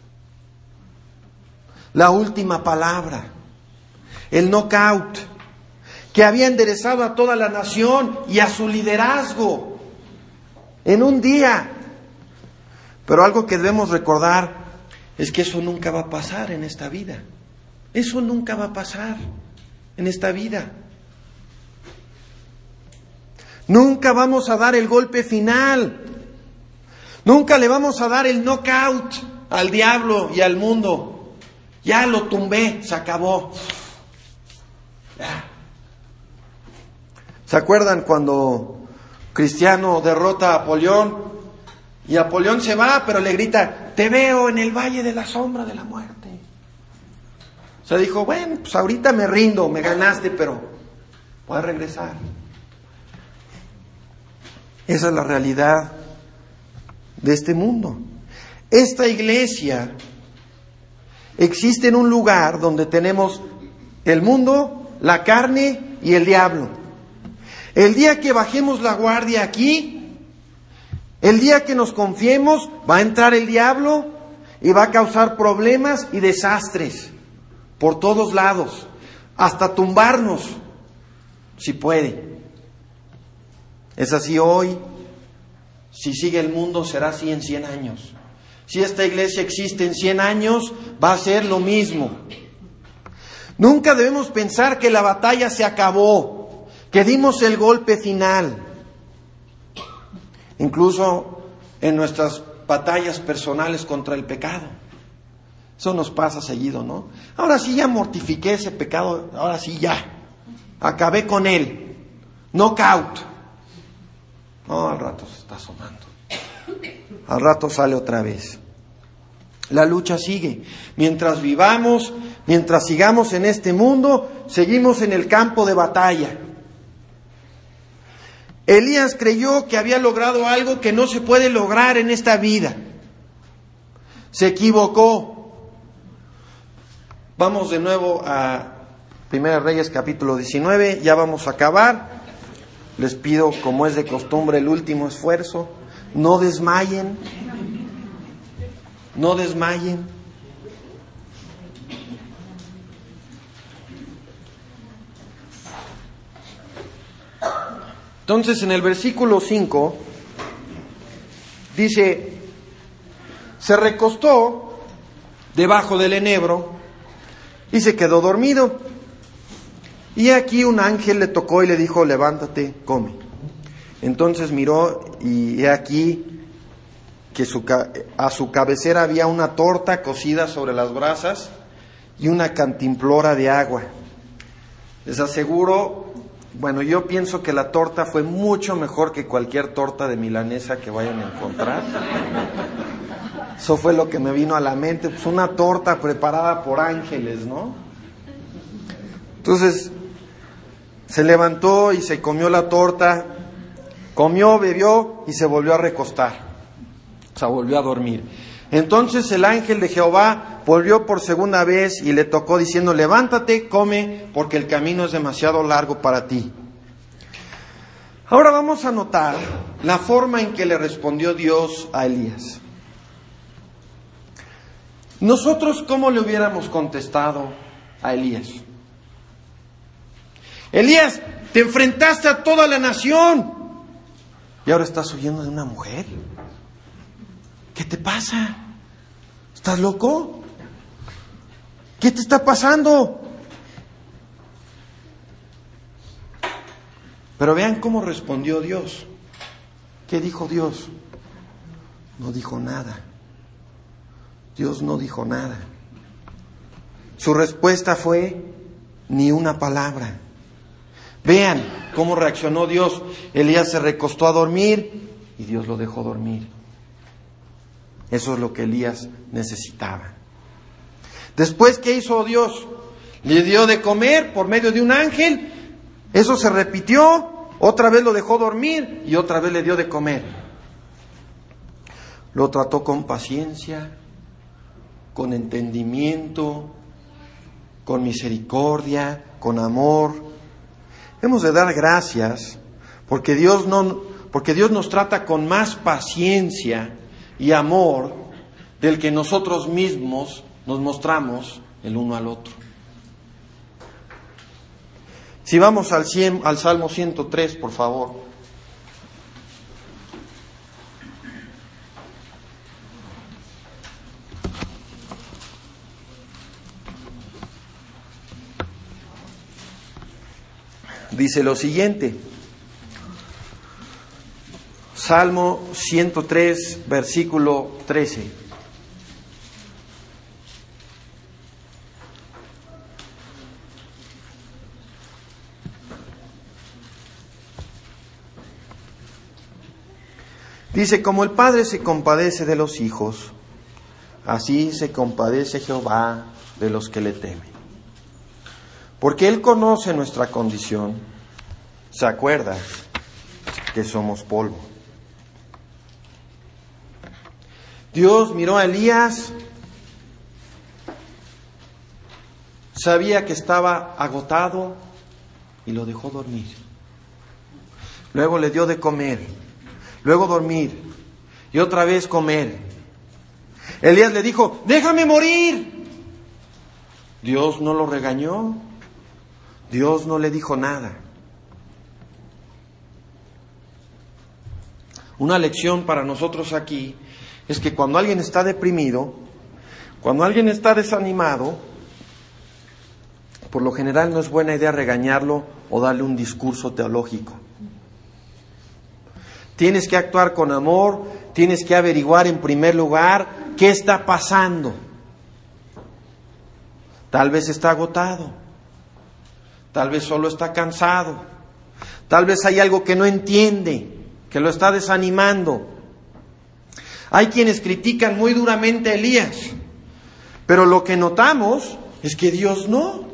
[SPEAKER 1] La última palabra. El knockout. Que había enderezado a toda la nación y a su liderazgo en un día. Pero algo que debemos recordar es que eso nunca va a pasar en esta vida. Eso nunca va a pasar en esta vida. Nunca vamos a dar el golpe final. Nunca le vamos a dar el knockout al diablo y al mundo. Ya lo tumbé, se acabó. Ya. ¿Se acuerdan cuando Cristiano derrota a Apolión? Y Apolión se va, pero le grita, te veo en el valle de la sombra de la muerte. O sea, dijo, bueno, pues ahorita me rindo, me ganaste, pero voy a regresar. Esa es la realidad de este mundo. Esta iglesia existe en un lugar donde tenemos el mundo, la carne y el diablo. El día que bajemos la guardia aquí, el día que nos confiemos, va a entrar el diablo y va a causar problemas y desastres por todos lados, hasta tumbarnos, si puede. Es así hoy. Si sigue el mundo, será así en 100 años. Si esta iglesia existe en 100 años, va a ser lo mismo. Nunca debemos pensar que la batalla se acabó, que dimos el golpe final. Incluso en nuestras batallas personales contra el pecado. Eso nos pasa seguido, ¿no? Ahora sí ya mortifiqué ese pecado, ahora sí ya. Acabé con él. Knockout. No, al rato se está sonando. Al rato sale otra vez. La lucha sigue. Mientras vivamos, mientras sigamos en este mundo, seguimos en el campo de batalla. Elías creyó que había logrado algo que no se puede lograr en esta vida. Se equivocó. Vamos de nuevo a 1 Reyes capítulo 19, ya vamos a acabar. Les pido, como es de costumbre, el último esfuerzo. No desmayen. No desmayen. Entonces, en el versículo 5, dice, se recostó debajo del enebro y se quedó dormido. Y aquí un ángel le tocó y le dijo, levántate, come. Entonces miró y he aquí que a su cabecera había una torta cocida sobre las brasas y una cantimplora de agua. Les aseguro, bueno, yo pienso que la torta fue mucho mejor que cualquier torta de milanesa que vayan a encontrar. Eso fue lo que me vino a la mente, pues una torta preparada por ángeles, ¿no? Entonces, se levantó y se comió la torta, comió, bebió y se volvió a recostar. O sea, volvió a dormir. Entonces el ángel de Jehová volvió por segunda vez y le tocó diciendo, levántate, come, porque el camino es demasiado largo para ti. Ahora vamos a notar la forma en que le respondió Dios a Elías. Nosotros, ¿cómo le hubiéramos contestado a Elías? Elías, te enfrentaste a toda la nación y ahora estás huyendo de una mujer. ¿Qué te pasa? ¿Estás loco? ¿Qué te está pasando? Pero vean cómo respondió Dios. ¿Qué dijo Dios? No dijo nada. Dios no dijo nada. Su respuesta fue ni una palabra. Vean cómo reaccionó Dios. Elías se recostó a dormir y Dios lo dejó dormir. Eso es lo que Elías necesitaba. Después, ¿qué hizo Dios? Le dio de comer por medio de un ángel. Eso se repitió. Otra vez lo dejó dormir y otra vez le dio de comer. Lo trató con paciencia, con entendimiento, con misericordia, con amor. Hemos de dar gracias porque Dios nos trata con más paciencia y amor del que nosotros mismos nos mostramos el uno al otro. Si vamos al Salmo 103, por favor. Dice lo siguiente. Salmo 103, versículo 13. Dice, como el Padre se compadece de los hijos, así se compadece Jehová de los que le temen. Porque Él conoce nuestra condición, se acuerda que somos polvo. Dios miró a Elías, sabía que estaba agotado y lo dejó dormir. Luego le dio de comer, luego dormir y otra vez comer. Elías le dijo, déjame morir. Dios no lo regañó, Dios no le dijo nada. Una lección para nosotros aquí es que cuando alguien está deprimido, cuando alguien está desanimado, por lo general no es buena idea regañarlo o darle un discurso teológico. Tienes que actuar con amor, tienes que averiguar en primer lugar qué está pasando. Tal vez está agotado, tal vez solo está cansado, tal vez hay algo que no entiende, que lo está desanimando. Hay quienes critican muy duramente a Elías, pero lo que notamos es que Dios no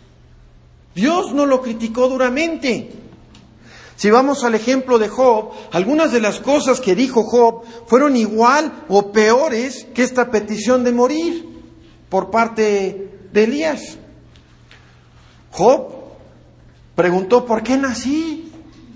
[SPEAKER 1] lo criticó duramente. Si vamos al ejemplo de Job, algunas de las cosas que dijo Job fueron igual o peores que esta petición de morir por parte de Elías. Job preguntó, ¿por qué nací?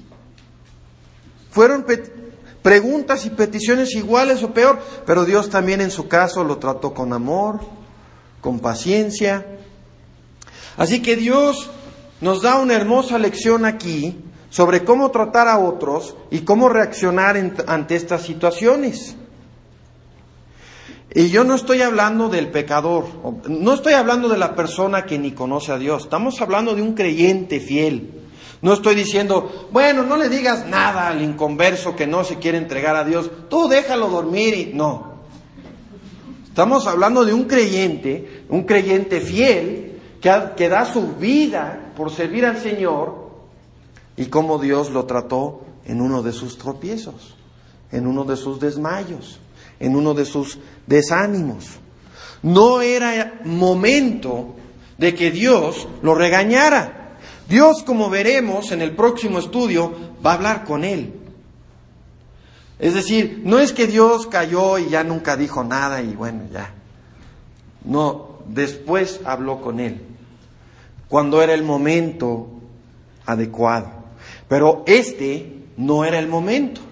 [SPEAKER 1] Fueron preguntas y peticiones iguales o peor, pero Dios también en su caso lo trató con amor, con paciencia. Así que Dios nos da una hermosa lección aquí sobre cómo tratar a otros y cómo reaccionar ante estas situaciones. Y yo no estoy hablando del pecador, no estoy hablando de la persona que ni conoce a Dios, estamos hablando de un creyente fiel. No estoy diciendo, bueno, no le digas nada al inconverso que no se quiere entregar a Dios, tú déjalo dormir y no. Estamos hablando de un creyente fiel que da su vida por servir al Señor y cómo Dios lo trató en uno de sus tropiezos, en uno de sus desmayos, en uno de sus desánimos. No era momento de que Dios lo regañara. Dios, como veremos en el próximo estudio, va a hablar con él. Es decir, no es que Dios cayó y ya nunca dijo nada y bueno, ya. No, después habló con él, cuando era el momento adecuado. Pero este no era el momento.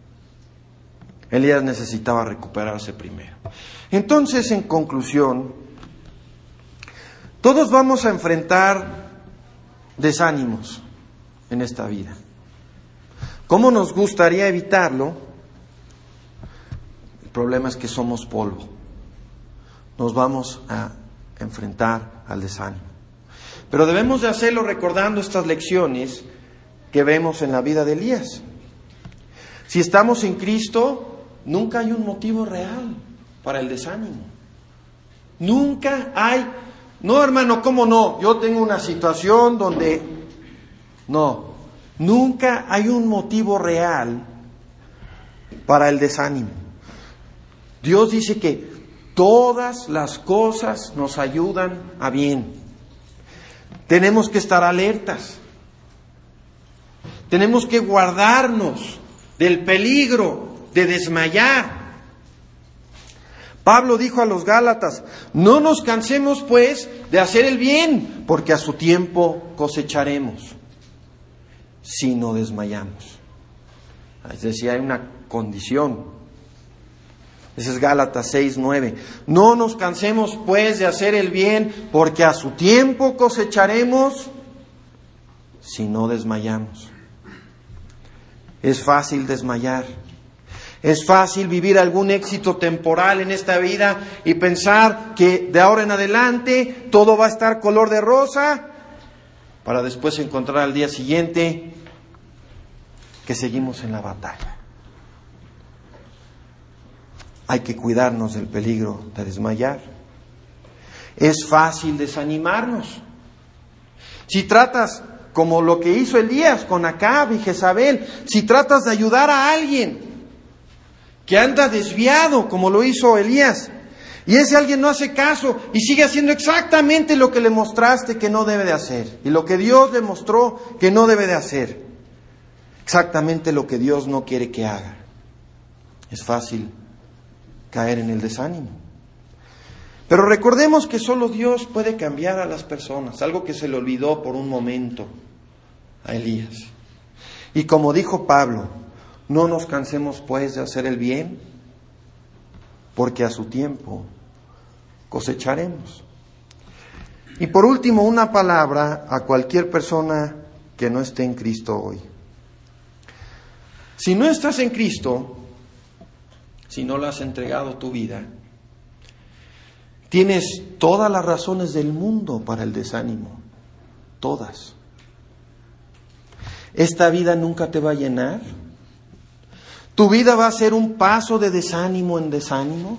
[SPEAKER 1] Elías necesitaba recuperarse primero. Entonces, en conclusión, todos vamos a enfrentar desánimos en esta vida. ¿Cómo nos gustaría evitarlo? El problema es que somos polvo. Nos vamos a enfrentar al desánimo. Pero debemos de hacerlo recordando estas lecciones que vemos en la vida de Elías. Si estamos en Cristo, nunca hay un motivo real para el desánimo. Nunca hay. No, hermano, ¿cómo no? Yo tengo una situación donde... No, nunca hay un motivo real para el desánimo. Dios dice que todas las cosas nos ayudan a bien. Tenemos que estar alertas. Tenemos que guardarnos del peligro de desmayar. Pablo dijo a los Gálatas, no nos cansemos pues de hacer el bien, porque a su tiempo cosecharemos, si no desmayamos. Es decir, hay una condición. Ese es Gálatas 6:9. No nos cansemos pues de hacer el bien, porque a su tiempo cosecharemos, si no desmayamos. Es fácil desmayar. Es fácil vivir algún éxito temporal en esta vida y pensar que de ahora en adelante todo va a estar color de rosa, para después encontrar al día siguiente que seguimos en la batalla. Hay que cuidarnos del peligro de desmayar. Es fácil desanimarnos. Si tratas, como lo que hizo Elías con Acab y Jezabel, si tratas de ayudar a alguien que anda desviado, como lo hizo Elías, y ese alguien no hace caso y sigue haciendo exactamente lo que le mostraste que no debe de hacer, y lo que Dios le mostró que no debe de hacer, exactamente lo que Dios no quiere que haga, es fácil caer en el desánimo. Pero recordemos que solo Dios puede cambiar a las personas, algo que se le olvidó por un momento a Elías. Y como dijo Pablo, no nos cansemos pues de hacer el bien, porque a su tiempo cosecharemos. Y por último, una palabra a cualquier persona que no esté en Cristo hoy. Si no estás en Cristo, si no le has entregado tu vida, tienes todas las razones del mundo para el desánimo, todas. Esta vida nunca te va a llenar. ¿Tu vida va a ser un paso de desánimo en desánimo?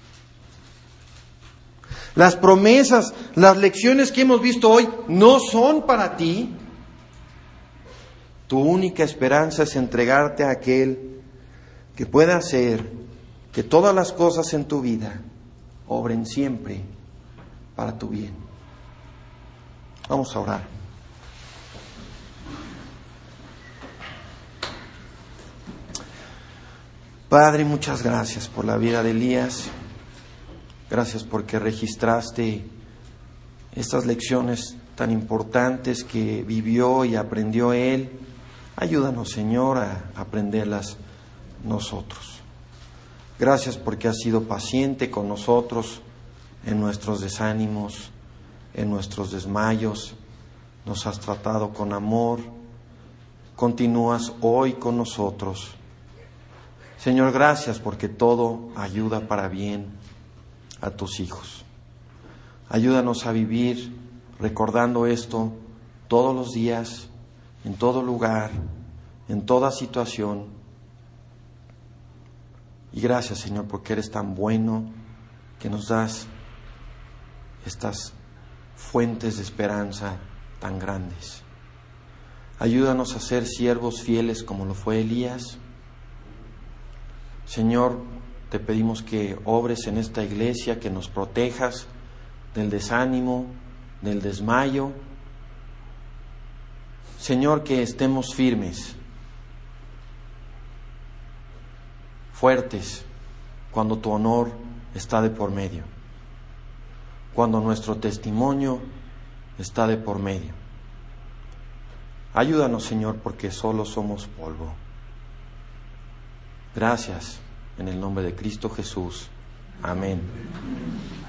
[SPEAKER 1] Las promesas, las lecciones que hemos visto hoy no son para ti. Tu única esperanza es entregarte a aquel que pueda hacer que todas las cosas en tu vida obren siempre para tu bien. Vamos a orar. Padre, muchas gracias por la vida de Elías. Gracias porque registraste estas lecciones tan importantes que vivió y aprendió él. Ayúdanos, Señor, a aprenderlas nosotros. Gracias porque has sido paciente con nosotros en nuestros desánimos, en nuestros desmayos. Nos has tratado con amor. Continúas hoy con nosotros. Señor, gracias porque todo ayuda para bien a tus hijos. Ayúdanos a vivir recordando esto todos los días, en todo lugar, en toda situación. Y gracias, Señor, porque eres tan bueno, que nos das estas fuentes de esperanza tan grandes. Ayúdanos a ser siervos fieles como lo fue Elías. Señor, te pedimos que obres en esta iglesia, que nos protejas del desánimo, del desmayo. Señor, que estemos firmes, fuertes, cuando tu honor está de por medio, cuando nuestro testimonio está de por medio. Ayúdanos, Señor, porque solo somos polvo. Gracias, en el nombre de Cristo Jesús. Amén.